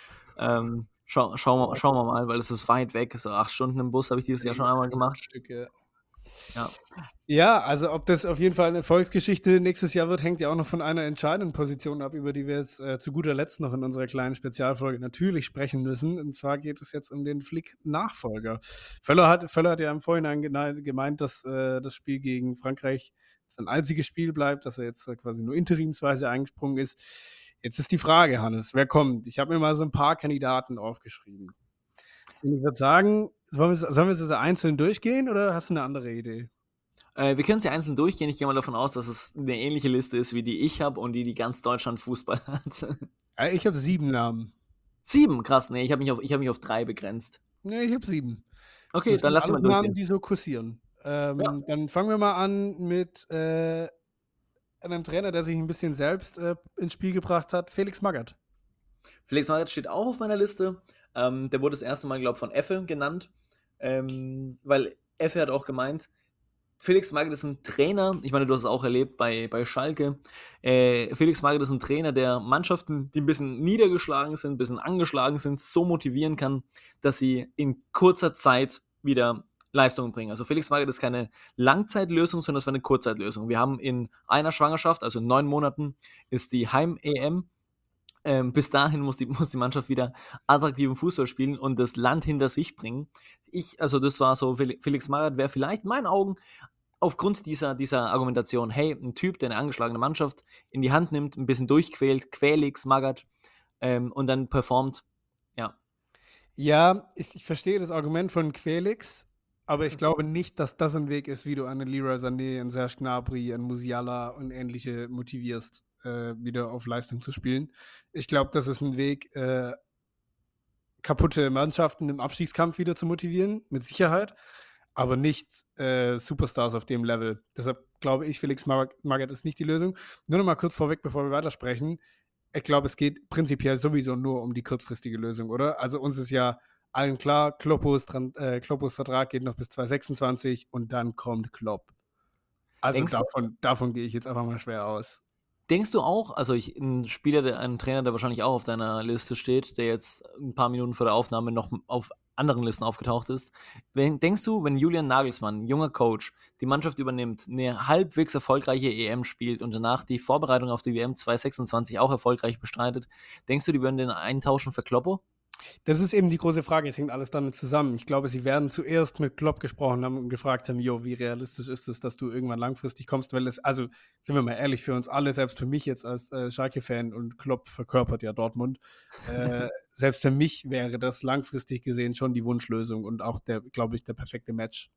Ähm, schau, schau, schauen wir mal, weil es ist weit weg. So acht Stunden im Bus habe ich dieses Jahr schon einmal gemacht. Stücke. Ja. Ja, also ob das auf jeden Fall eine Erfolgsgeschichte nächstes Jahr wird, hängt ja auch noch von einer entscheidenden Position ab, über die wir jetzt äh, zu guter Letzt noch in unserer kleinen Spezialfolge natürlich sprechen müssen. Und zwar geht es jetzt um den Flick-Nachfolger. Völler hat, Völler hat ja im Vorhinein gemeint, dass äh, das Spiel gegen Frankreich sein einziges Spiel bleibt, dass er jetzt äh, quasi nur interimsweise eingesprungen ist. Jetzt ist die Frage, Hannes, wer kommt? Ich habe mir mal so ein paar Kandidaten aufgeschrieben. Und ich würde sagen, sollen wir, sollen wir es einzeln durchgehen oder hast du eine andere Idee? Äh, wir können sie einzeln durchgehen. Ich gehe mal davon aus, dass es eine ähnliche Liste ist, wie die ich habe und die, die ganz Deutschland Fußball hat. Äh, Ich habe sieben Namen. Sieben? Krass, nee, ich habe mich, auf- ich hab mich auf drei begrenzt. Nee, ich habe sieben. Okay, Das dann sind lass sie mal alles Namen, durchgehen. die so kursieren. Ähm, Ja. Dann fangen wir mal an mit äh, einem Trainer, der sich ein bisschen selbst äh, ins Spiel gebracht hat, Felix Magath. Felix Magath steht auch auf meiner Liste. Ähm, der wurde das erste Mal, glaube ich, von Effe genannt. Ähm, weil Effe hat auch gemeint, Felix Magath ist ein Trainer, ich meine, du hast es auch erlebt bei, bei Schalke. Äh, Felix Magath ist ein Trainer, der Mannschaften, die ein bisschen niedergeschlagen sind, ein bisschen angeschlagen sind, so motivieren kann, dass sie in kurzer Zeit wieder Leistungen bringen. Also Felix Magath ist keine Langzeitlösung, sondern es war eine Kurzzeitlösung. Wir haben in einer Schwangerschaft, also in neun Monaten, ist die Heim-E M. Ähm, bis dahin muss die, muss die Mannschaft wieder attraktiven Fußball spielen und das Land hinter sich bringen. Ich, also das war so, Felix Magath wäre vielleicht in meinen Augen aufgrund dieser, dieser Argumentation, hey, ein Typ, der eine angeschlagene Mannschaft in die Hand nimmt, ein bisschen durchquält, Quälix Magath ähm, und dann performt, ja. Ja, ich, ich verstehe das Argument von Quelix, aber ich glaube nicht, dass das ein Weg ist, wie du einen Leroy Sané, einen Serge Gnabry, einen Musiala und ähnliche motivierst, äh, wieder auf Leistung zu spielen. Ich glaube, das ist ein Weg, äh, kaputte Mannschaften im Abstiegskampf wieder zu motivieren, mit Sicherheit, aber nicht äh, Superstars auf dem Level. Deshalb glaube ich, Felix Magath ist nicht die Lösung. Nur noch mal kurz vorweg, bevor wir weitersprechen. Ich glaube, es geht prinzipiell sowieso nur um die kurzfristige Lösung, oder? Also uns ist ja allen klar, Kloppos, äh, Kloppos Vertrag geht noch bis zwanzig sechsundzwanzig und dann kommt Klopp. Also Denkst du- davon, davon gehe ich jetzt einfach mal schwer aus. Denkst du auch, also ich, ein Spieler, der, ein Trainer, der wahrscheinlich auch auf deiner Liste steht, der jetzt ein paar Minuten vor der Aufnahme noch auf anderen Listen aufgetaucht ist, wenn, denkst du, wenn Julian Nagelsmann, junger Coach, die Mannschaft übernimmt, eine halbwegs erfolgreiche E M spielt und danach die Vorbereitung auf die W M zwanzig sechsundzwanzig auch erfolgreich bestreitet, denkst du, die würden den eintauschen für Kloppo? Das ist eben die große Frage, es hängt alles damit zusammen. Ich glaube, sie werden zuerst mit Klopp gesprochen haben und gefragt haben, jo, wie realistisch ist es, dass du irgendwann langfristig kommst, weil es, also, sind wir mal ehrlich, für uns alle, selbst für mich jetzt als äh, Schalke-Fan und Klopp verkörpert ja Dortmund, äh, selbst für mich wäre das langfristig gesehen schon die Wunschlösung und auch der, glaube ich, der perfekte Match.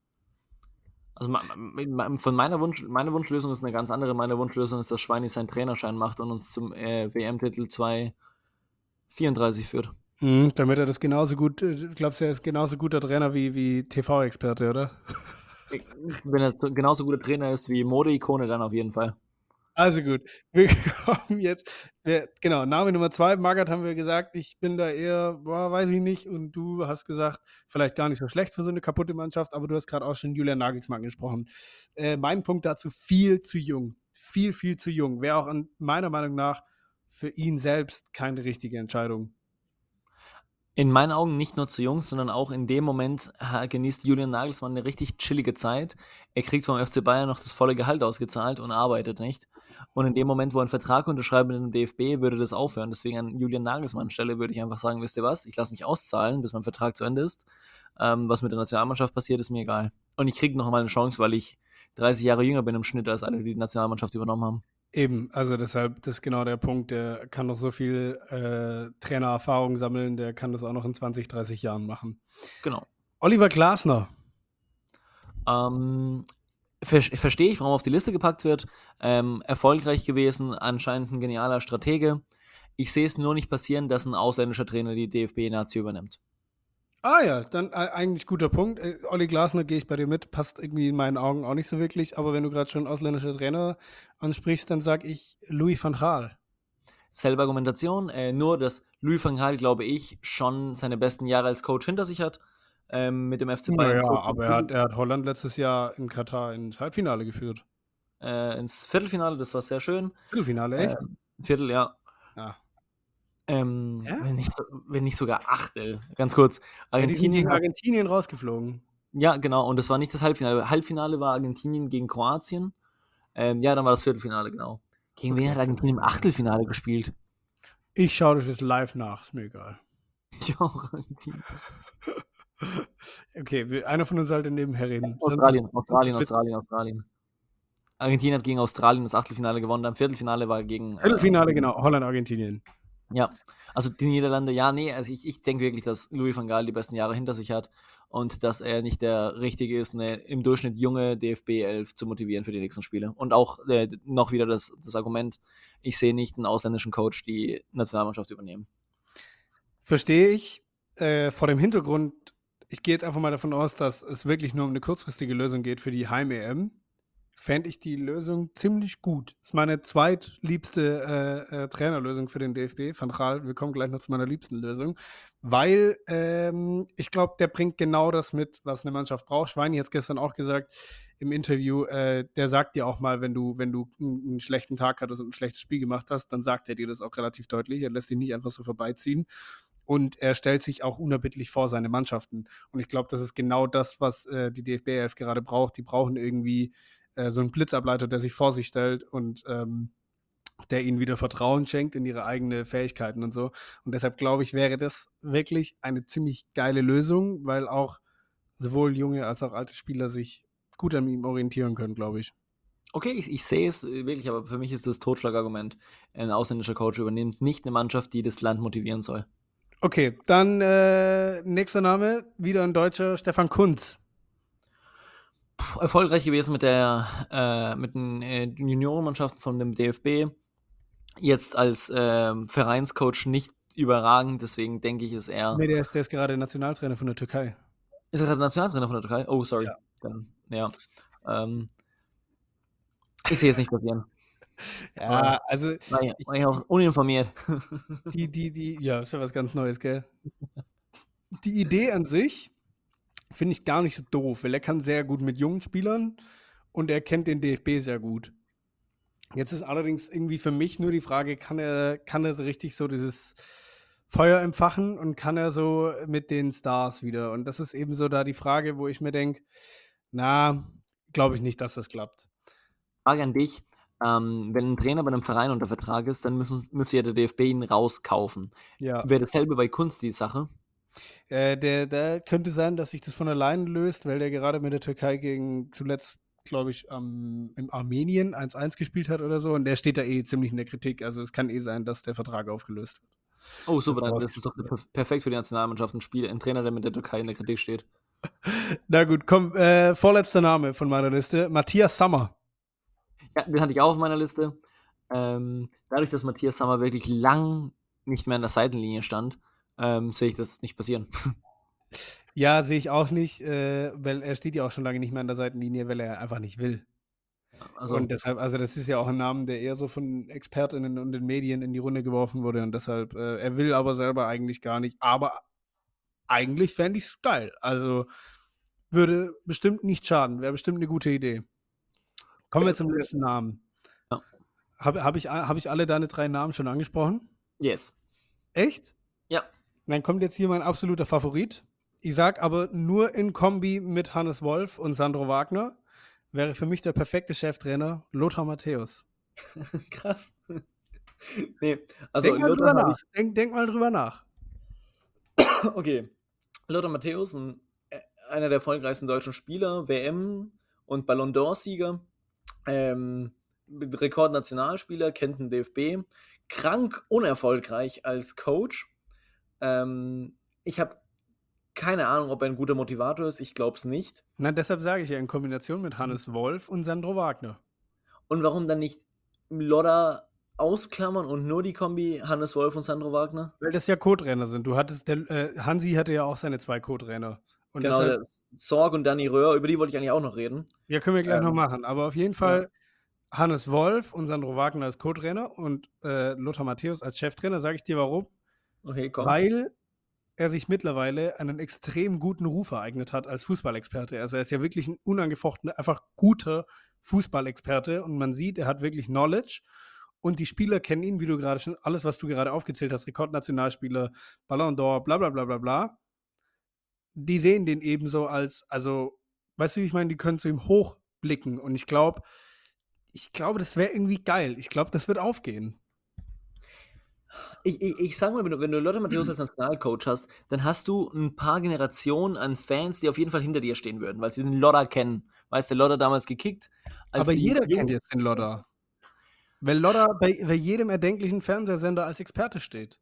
Also von meiner Wunsch, meine Wunschlösung ist eine ganz andere. Meine Wunschlösung ist, dass Schweini seinen Trainerschein macht und uns zum äh, W M-Titel zwanzig vierunddreißig führt. Mhm, damit er das genauso gut, äh, glaubst du, er ist genauso guter Trainer wie, wie T V-Experte, oder? Wenn er genauso guter Trainer ist wie Mode-Ikone, dann auf jeden Fall. Also gut, wir kommen jetzt, wir, genau, Name Nummer zwei, Magath haben wir gesagt, ich bin da eher, boah, weiß ich nicht, und du hast gesagt, vielleicht gar nicht so schlecht für so eine kaputte Mannschaft, aber du hast gerade auch schon Julian Nagelsmann gesprochen. Äh, mein Punkt dazu, viel zu jung, viel, viel zu jung, wäre auch an, meiner Meinung nach für ihn selbst keine richtige Entscheidung. In meinen Augen nicht nur zu jung, sondern auch in dem Moment ha- genießt Julian Nagelsmann eine richtig chillige Zeit. Er kriegt vom F C Bayern noch das volle Gehalt ausgezahlt und arbeitet nicht. Und in dem Moment, wo er einen Vertrag unterschreibt mit dem D F B, würde das aufhören. Deswegen an Julian Nagelsmann Stelle würde ich einfach sagen, wisst ihr was, ich lasse mich auszahlen, bis mein Vertrag zu Ende ist. Ähm, was mit der Nationalmannschaft passiert, ist mir egal. Und ich kriege noch mal eine Chance, weil ich dreißig Jahre jünger bin im Schnitt als alle, die die Nationalmannschaft übernommen haben. Eben, also deshalb, das ist genau der Punkt, der kann noch so viel äh, Trainererfahrung sammeln, der kann das auch noch in zwanzig, dreißig Jahren machen. Genau. Oliver Glasner. Ähm, ver verstehe ich, warum er auf die Liste gepackt wird. Ähm, erfolgreich gewesen, anscheinend ein genialer Stratege. Ich sehe es nur nicht passieren, dass ein ausländischer Trainer die D F B-Nazi übernimmt. Ah ja, dann äh, eigentlich guter Punkt. Äh, Olli Glasner, gehe ich bei dir mit, passt irgendwie in meinen Augen auch nicht so wirklich, aber wenn du gerade schon ausländische Trainer ansprichst, dann sage ich Louis van Gaal. Selbe Argumentation, äh, nur dass Louis van Gaal, glaube ich, schon seine besten Jahre als Coach hinter sich hat. Ähm, mit dem F C Bayern. Naja, aber er hat, er hat Holland letztes Jahr in Katar ins Halbfinale geführt. Äh, ins Viertelfinale, das war sehr schön. Viertelfinale, echt? Äh, Viertel, ja. Ja. Ähm, Ja? wenn, nicht, so- wenn nicht sogar Achtel. Ganz kurz. Ja, die sind Argentinien gegen hat Argentinien rausgeflogen. Ja, genau. Und das war nicht das Halbfinale. Halbfinale war Argentinien gegen Kroatien. Ähm, ja, dann war das Viertelfinale, genau. Gegen wen Okay, hat Argentinien im Achtelfinale gespielt? Ich schaue das jetzt live nach, ist mir egal. Ich auch, Argentinien. Okay, wir, einer von uns sollte nebenher reden. Australien, Sonst, Australien, sonst Australien, Australien. Argentinien hat gegen Australien das Achtelfinale gewonnen. Dann Viertelfinale war gegen. Äh, Viertelfinale, genau, Holland, Argentinien. Ja, also die Niederlande, ja, nee, also ich, ich denke wirklich, dass Louis van Gaal die besten Jahre hinter sich hat und dass er nicht der Richtige ist, eine im Durchschnitt junge D F B elf zu motivieren für die nächsten Spiele. Und auch äh, noch wieder das, das Argument, ich sehe nicht einen ausländischen Coach die Nationalmannschaft übernehmen. Verstehe ich. Äh, vor dem Hintergrund, ich gehe jetzt einfach mal davon aus, dass es wirklich nur um eine kurzfristige Lösung geht für die Heim-E M, fände ich die Lösung ziemlich gut. Das ist meine zweitliebste äh, äh, Trainerlösung für den D F B. Van Gaal, wir kommen gleich noch zu meiner liebsten Lösung. Weil ähm, ich glaube, der bringt genau das mit, was eine Mannschaft braucht. Schweini hat es gestern auch gesagt im Interview, äh, der sagt dir auch mal, wenn du, wenn du einen, einen schlechten Tag hattest und ein schlechtes Spiel gemacht hast, dann sagt er dir das auch relativ deutlich. Er lässt dich nicht einfach so vorbeiziehen. Und er stellt sich auch unerbittlich vor seine Mannschaften. Und ich glaube, das ist genau das, was äh, die D F B elf gerade braucht. Die brauchen irgendwie äh, so einen Blitzableiter, der sich vor sich stellt und ähm, der ihnen wieder Vertrauen schenkt in ihre eigenen Fähigkeiten und so. Und deshalb glaube ich, wäre das wirklich eine ziemlich geile Lösung, weil auch sowohl junge als auch alte Spieler sich gut an ihm orientieren können, glaube ich. Okay, ich, ich sehe es wirklich, aber für mich ist das Totschlagargument, ein ausländischer Coach übernimmt nicht eine Mannschaft, die das Land motivieren soll. Okay, dann äh, nächster Name, wieder ein Deutscher, Stefan Kuntz. Puh, erfolgreich gewesen mit der äh, mit den äh, Juniorenmannschaften von dem D F B. Jetzt als äh, Vereinscoach nicht überragend, deswegen denke ich, ist er. Nee, der ist, der ist gerade Nationaltrainer von der Türkei. Ist er gerade Nationaltrainer von der Türkei? Oh, sorry. Ja. Dann, ja. Ähm, ich sehe es nicht passieren. Ja, also War ich, war ich auch uninformiert. die, die, die, ja, ist ja was ganz Neues, gell? Die Idee an sich finde ich gar nicht so doof, weil er kann sehr gut mit jungen Spielern und er kennt den D F B sehr gut. Jetzt ist allerdings irgendwie für mich nur die Frage, kann er, kann er so richtig so dieses Feuer entfachen und kann er so mit den Stars wieder? Und das ist eben so da die Frage, wo ich mir denke, na, glaube ich nicht, dass das klappt. Frage an dich. Ähm, wenn ein Trainer bei einem Verein unter Vertrag ist, dann müssen, müsste ja der D F B ihn rauskaufen. Ja. Wäre dasselbe bei Kunst die Sache? Äh, der, der könnte sein, dass sich das von allein löst, weil der gerade mit der Türkei gegen zuletzt, glaube ich, am, im Armenien eins eins gespielt hat oder so. Und der steht da eh ziemlich in der Kritik. Also es kann eh sein, dass der Vertrag aufgelöst wird. Oh, super, dann das ist doch perf- perfekt für die Nationalmannschaft. Ein Spiel, ein Trainer, der mit der Türkei in der Kritik steht. Na gut, komm, äh, vorletzter Name von meiner Liste, Matthias Sammer. Ja, den hatte ich auch auf meiner Liste. Ähm, dadurch, dass Matthias Sammer wirklich lang nicht mehr an der Seitenlinie stand, ähm, sehe ich das nicht passieren. Ja, sehe ich auch nicht, äh, weil er steht ja auch schon lange nicht mehr an der Seitenlinie, weil er einfach nicht will. Also, Und deshalb, also das ist ja auch ein Name, der eher so von Expertinnen und den Medien in die Runde geworfen wurde und deshalb, äh, er will aber selber eigentlich gar nicht, aber eigentlich fände ich es geil. Also würde bestimmt nicht schaden, wäre bestimmt eine gute Idee. Kommen wir zum letzten Namen. Ja. Habe hab ich, hab ich alle deine drei Namen schon angesprochen? yes. Echt? Ja. Dann kommt jetzt hier mein absoluter Favorit. Ich sag aber nur in Kombi mit Hannes Wolf und Sandro Wagner wäre für mich der perfekte Cheftrainer Lothar Matthäus. Krass. nee, also denk, mal Lothar drüber habe nach. Denk, denk mal drüber nach. ich. Okay. Lothar Matthäus, ein, äh, einer der erfolgreichsten deutschen Spieler, W M- und Ballon d'Or-Sieger, ähm, Rekordnationalspieler, kennt den D F B, krank unerfolgreich als Coach. Ähm, ich habe keine Ahnung, ob er ein guter Motivator ist, ich glaube es nicht. Na, deshalb sage ich ja in Kombination mit Hannes Wolf und Sandro Wagner. Und warum dann nicht Lodder ausklammern und nur die Kombi Hannes Wolf und Sandro Wagner? Weil das ja Co-Trainer sind. Du hattest, der, äh, Hansi hatte ja auch seine zwei Co-Trainer. Und Genau, deshalb, der Sorg und Danny Röhr, über die wollte ich eigentlich auch noch reden. ja, können wir gleich Ähm, noch machen. Aber auf jeden Fall Hannes Wolf und Sandro Wagner als Co-Trainer und äh, Lothar Matthäus als Cheftrainer. Sage ich dir warum? Okay, komm. Weil er sich mittlerweile einen extrem guten Ruf ereignet hat als Fußballexperte. Also er ist ja wirklich ein unangefochtener, einfach guter Fußballexperte und man sieht, er hat wirklich Knowledge und die Spieler kennen ihn, wie du gerade schon, alles, was du gerade aufgezählt hast, Rekordnationalspieler, Ballon d'Or, bla bla bla bla bla, die sehen den ebenso als, also, weißt du, wie ich meine, die können zu ihm hochblicken und ich glaube, ich glaube, das wäre irgendwie geil. Ich glaube, das wird aufgehen. Ich, ich, ich sag mal, wenn du, wenn du Lothar Matthäus als Nationalcoach hast, dann hast du ein paar Generationen an Fans, die auf jeden Fall hinter dir stehen würden, weil sie den Lodder kennen. Weißt du, der Lodder damals gekickt. Als Aber die jeder Jungen- kennt jetzt den Lodder. Weil Lodder bei, bei jedem erdenklichen Fernsehsender als Experte steht.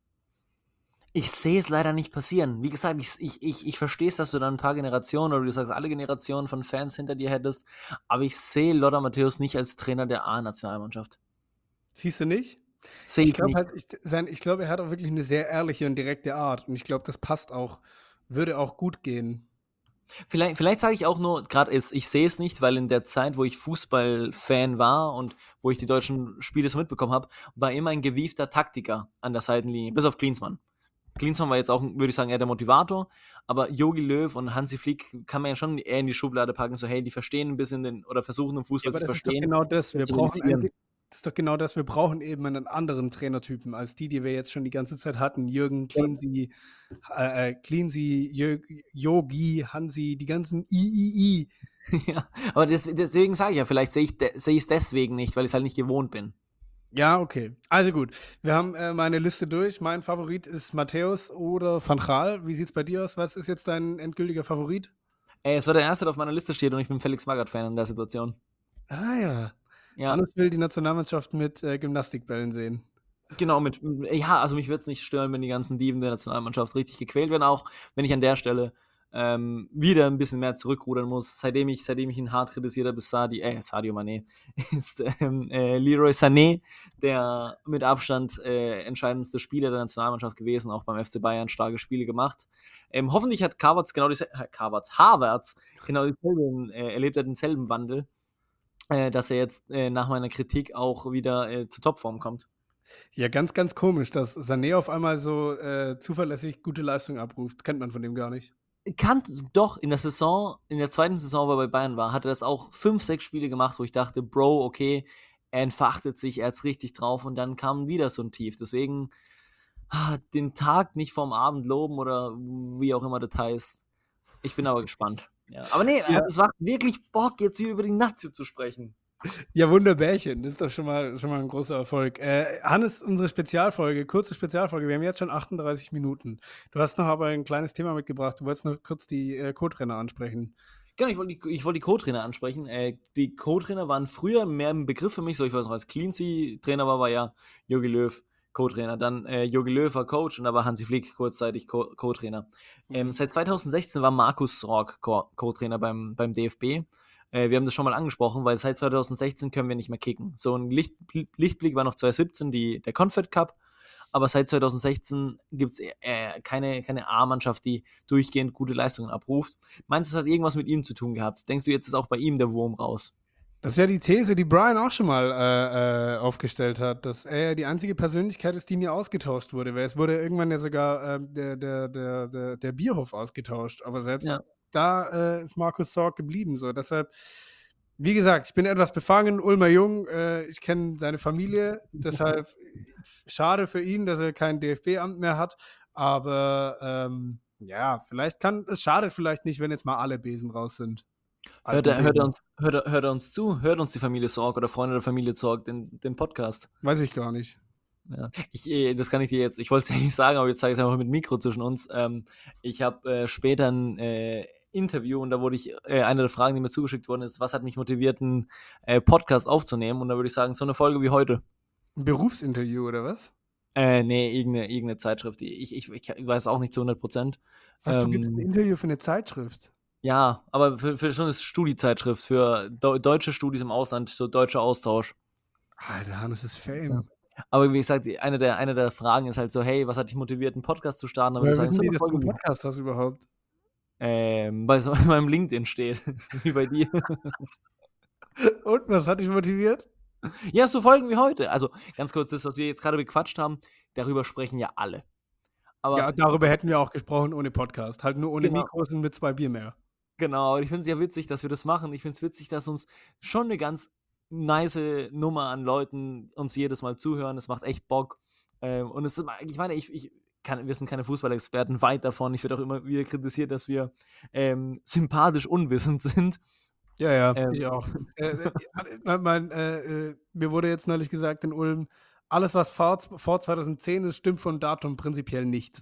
Ich sehe es leider nicht passieren. Wie gesagt, ich, ich, ich, ich verstehe es, dass du dann ein paar Generationen oder du sagst, alle Generationen von Fans hinter dir hättest, aber ich sehe Lothar Matthäus nicht als Trainer der A-Nationalmannschaft. Siehst du nicht? Sehe Ich ich glaube nicht. halt, ich, sein, ich glaube, er hat auch wirklich eine sehr ehrliche und direkte Art. Und ich glaube, das passt auch, würde auch gut gehen. Vielleicht, vielleicht sage ich auch nur, gerade ist, ich sehe es nicht, weil in der Zeit, wo ich Fußballfan war und wo ich die deutschen Spiele so mitbekommen habe, war immer ein gewiefter Taktiker an der Seitenlinie, bis auf Klinsmann. Klinsmann war jetzt auch, würde ich sagen, eher der Motivator, aber Jogi Löw und Hansi Flick kann man ja schon eher in die Schublade packen, so hey, die verstehen ein bisschen den, oder versuchen den Fußball Ja, aber zu das ist doch verstehen. genau das. Wir zu brauchen realisieren. ein, das ist doch genau das. Wir brauchen eben einen anderen Trainertypen als die, die wir jetzt schon die ganze Zeit hatten. Jürgen, Cleansy, äh, Cleansy, Jö- Yogi, Hansi, die ganzen I I I. Ja, aber des, deswegen sage ich ja, vielleicht sehe ich de, sehe ich es deswegen nicht, weil ich es halt nicht gewohnt bin. Ja, okay. Also gut. Wir haben äh, meine Liste durch. Mein Favorit ist Matthäus oder Van Gaal. Wie sieht's bei dir aus? Was ist jetzt dein endgültiger Favorit? Ey, es war der erste, der auf meiner Liste steht und ich bin Felix Magath-Fan in der Situation. Ah ja. Ja, Hannes will die Nationalmannschaft mit äh, Gymnastikbällen sehen. genau, mit, ja, also mich würde es nicht stören, wenn die ganzen Dieben der Nationalmannschaft richtig gequält werden, auch wenn ich an der Stelle ähm, wieder ein bisschen mehr zurückrudern muss. Seitdem ich, seitdem ich ihn hart kritisiert habe, ist Sadi, äh, Sadio Mané, ist ähm, äh, Leroy Sané, der mit Abstand äh, entscheidendste Spieler der Nationalmannschaft gewesen, auch beim F C Bayern starke Spiele gemacht. Ähm, hoffentlich hat Havertz genau dieselbe, äh, Havertz, Havertz genau dieselbe, äh, erlebt er denselben Wandel, äh, dass er jetzt äh, nach meiner Kritik auch wieder äh, zur Topform kommt. Ja, ganz, ganz komisch, dass Sané auf einmal so äh, zuverlässig gute Leistung abruft. Kennt man von dem gar nicht. Kann doch in der Saison, in der zweiten Saison, wo er bei Bayern war, hat er das auch fünf, sechs Spiele gemacht, wo ich dachte, Bro, okay, er entfachtet sich, er hat's richtig drauf und dann kam wieder so ein Tief. Deswegen ah, den Tag nicht vom Abend loben oder wie auch immer das heißt. Ich bin aber gespannt. Ja. Aber nee, Ja. es macht wirklich Bock, jetzt hier über die Nazio zu sprechen. Ja, Wunderbärchen. Das ist doch schon mal, schon mal ein großer Erfolg. Äh, Hannes, unsere Spezialfolge, kurze Spezialfolge. Wir haben jetzt schon achtunddreißig Minuten. Du hast noch aber ein kleines Thema mitgebracht. Du wolltest noch kurz die äh, Co-Trainer ansprechen. Genau, ich wollte die, ich wollte die Co-Trainer ansprechen. Äh, die Co-Trainer waren früher mehr ein Begriff für mich. So, ich weiß noch, als Cleansy-Trainer war, war ja Jogi Löw Co-Trainer. Dann äh, Jogi Löw war Coach und da war Hansi Flick kurzzeitig Co- Co-Trainer. Ähm, seit zweitausendsechzehn war Markus Sorg Co- Co-Trainer beim, beim D F B. Äh, wir haben das schon mal angesprochen, weil seit zweitausendsechzehn können wir nicht mehr kicken. So ein Licht, Lichtblick war noch zweitausendsiebzehn, die, der Confed Cup. Aber seit zweitausendsechzehn gibt es äh, keine, keine A-Mannschaft, die durchgehend gute Leistungen abruft. Meinst du, es hat irgendwas mit ihm zu tun gehabt? Denkst du, jetzt ist auch bei ihm der Wurm raus? Das ist ja die These, die Brian auch schon mal äh, äh, aufgestellt hat, dass er die einzige Persönlichkeit ist, die nie ausgetauscht wurde. Weil es wurde irgendwann ja sogar äh, der, der, der, der, der Bierhof ausgetauscht. Aber selbst Ja. da äh, ist Markus Sorg geblieben. So. Deshalb, wie gesagt, ich bin etwas befangen, Ulmer Jung, äh, ich kenne seine Familie. Deshalb schade für ihn, dass er kein D F B-Amt mehr hat. Aber ähm, ja, vielleicht kann, es schadet vielleicht nicht, wenn jetzt mal alle Besen raus sind. Hört er, hört, er uns, hört, er, hört er uns zu? Hört uns die Familie Sorg oder Freunde der Familie Sorg den, den Podcast? Weiß ich gar nicht. Ja. Ich, äh, das kann ich dir jetzt, ich wollte es ja nicht sagen, aber jetzt sage ich es einfach mit Mikro zwischen uns. Ähm, ich habe äh, später ein äh, Interview und da wurde ich, äh, eine der Fragen, die mir zugeschickt worden ist, was hat mich motiviert, einen äh, Podcast aufzunehmen? Und da würde ich sagen, so eine Folge wie heute. Ein Berufsinterview oder was? Äh, nee, irgendeine, irgendeine Zeitschrift. Ich, ich, ich weiß auch nicht zu hundert Prozent. Was, du Ähm, gibst ein Interview für eine Zeitschrift? Ja, aber für, für schon eine Studiezeitschrift, für Deu- deutsche Studis im Ausland, so deutscher Austausch. Alter, Hannes ist Fame. Ja. Aber wie gesagt, eine der, eine der Fragen ist halt so, hey, was hat dich motiviert, einen Podcast zu starten? Da würde Woher ich sagen, wissen so die, eine dass du Folge einen wie- Podcast hast überhaupt? ähm, bei so- meinem LinkedIn steht, wie bei dir. Und, was hat dich motiviert? Ja, so Folgen wie heute. Also ganz kurz, das, was wir jetzt gerade bequatscht haben, darüber sprechen ja alle. Aber Ja, darüber hätten wir auch gesprochen ohne Podcast. Halt nur ohne Genau. Mikros und mit zwei Bier mehr. Genau, und ich finde es ja witzig, dass wir das machen. Ich finde es witzig, dass uns schon eine ganz nice Nummer an Leuten uns jedes Mal zuhören. Es macht echt Bock. Ähm, und es ist, ich meine, ich, ich kann, wir sind keine Fußballexperten, weit davon. Ich werde auch immer wieder kritisiert, dass wir ähm, sympathisch unwissend sind. Ja, ja, Ähm. ich auch. äh, äh, mein, mein, äh, äh, mir wurde jetzt neulich gesagt in Ulm, alles, was vor, vor zwanzig zehn ist, stimmt von Datum prinzipiell nicht.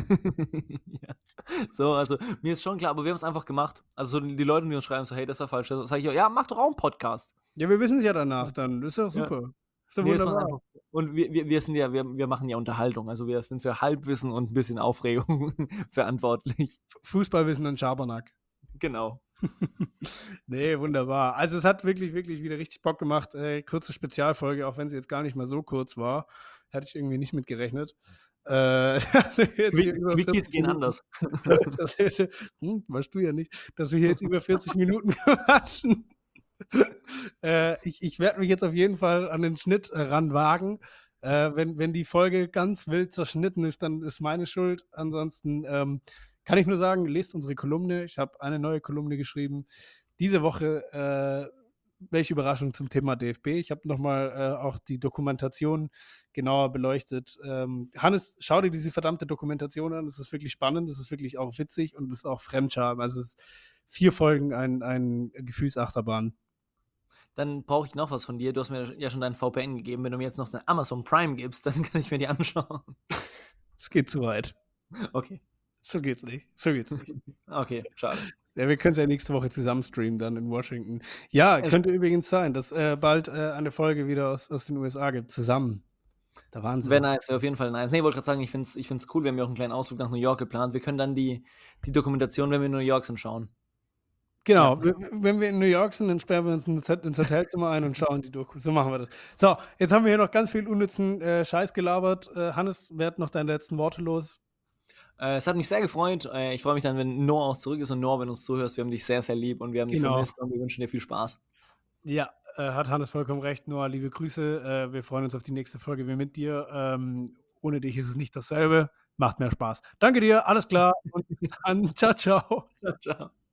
Ja. So, also mir ist schon klar, aber wir haben es einfach gemacht. Also so die Leute, die uns schreiben, so, hey, das war falsch. Da sage ich, ja, mach doch auch einen Podcast. Ja, wir wissen es ja danach dann. Das ist doch Ja. super. Ist doch Nee, es macht wunderbar. einfach- Und wir, wir, wir sind ja, wir, wir machen ja Unterhaltung. Also wir sind für Halbwissen und ein bisschen Aufregung verantwortlich. Fußballwissen und Schabernack. Genau. Nee, wunderbar. Also es hat wirklich, wirklich wieder richtig Bock gemacht. Äh, kurze Spezialfolge, auch wenn sie jetzt gar nicht mal so kurz war. Hätte ich irgendwie nicht mit gerechnet. Äh, jetzt hier über Quickies vierzig gehen Minuten- anders. Das hätte, hm, weißt du ja nicht, dass wir hier jetzt über vierzig Minuten quatschen. äh, ich ich werde mich jetzt auf jeden Fall an den Schnitt äh, ranwagen. Äh, wenn, wenn die Folge ganz wild zerschnitten ist, dann ist meine Schuld. Ansonsten ähm, kann ich nur sagen, lest unsere Kolumne. Ich habe eine neue Kolumne geschrieben. Diese Woche, äh, welche Überraschung zum Thema D F B. Ich habe nochmal äh, auch die Dokumentation genauer beleuchtet. Ähm, Hannes, schau dir diese verdammte Dokumentation an. Es ist wirklich spannend, es ist wirklich auch witzig und es ist auch Fremdscham. Also es ist vier Folgen ein, ein Gefühlsachterbahn. Dann brauche ich noch was von dir. Du hast mir ja schon deinen V P N gegeben. Wenn du mir jetzt noch den Amazon Prime gibst, dann kann ich mir die anschauen. Es geht zu weit. Okay. So geht's nicht. So geht's nicht. Okay, schade. Ja, wir können es ja nächste Woche zusammen streamen dann in Washington. Ja, Es- könnte übrigens sein, dass äh, bald äh, eine Folge wieder aus, aus den U S A gibt. Zusammen. Der Wahnsinn. Wäre nice, wäre auf jeden Fall nice. Nee, wollte gerade sagen, ich finde es ich find's cool. Wir haben ja auch einen kleinen Ausflug nach New York geplant. Wir können dann die, die Dokumentation, wenn wir in New York sind, schauen. Genau, w- wenn wir in New York sind, dann sperren wir uns ins Hot- ins Hotelzimmer ein und schauen die Doku. So machen wir das. So, jetzt haben wir hier noch ganz viel unnützen äh, Scheiß gelabert. Äh, Hannes, werd noch deine letzten Worte los. Äh, es hat mich sehr gefreut. Äh, ich freue mich dann, wenn Noah auch zurück ist. Und Noah, wenn du uns zuhörst, wir haben dich sehr, sehr lieb und wir haben dich Genau. vermisst und wir wünschen dir viel Spaß. Ja, äh, hat Hannes vollkommen recht. Noah, liebe Grüße. Äh, wir freuen uns auf die nächste Folge wie mit dir. Ähm, ohne dich ist es nicht dasselbe. Macht mehr Spaß. Danke dir, alles klar. Und bis dann. Ciao, ciao. Ciao, ciao.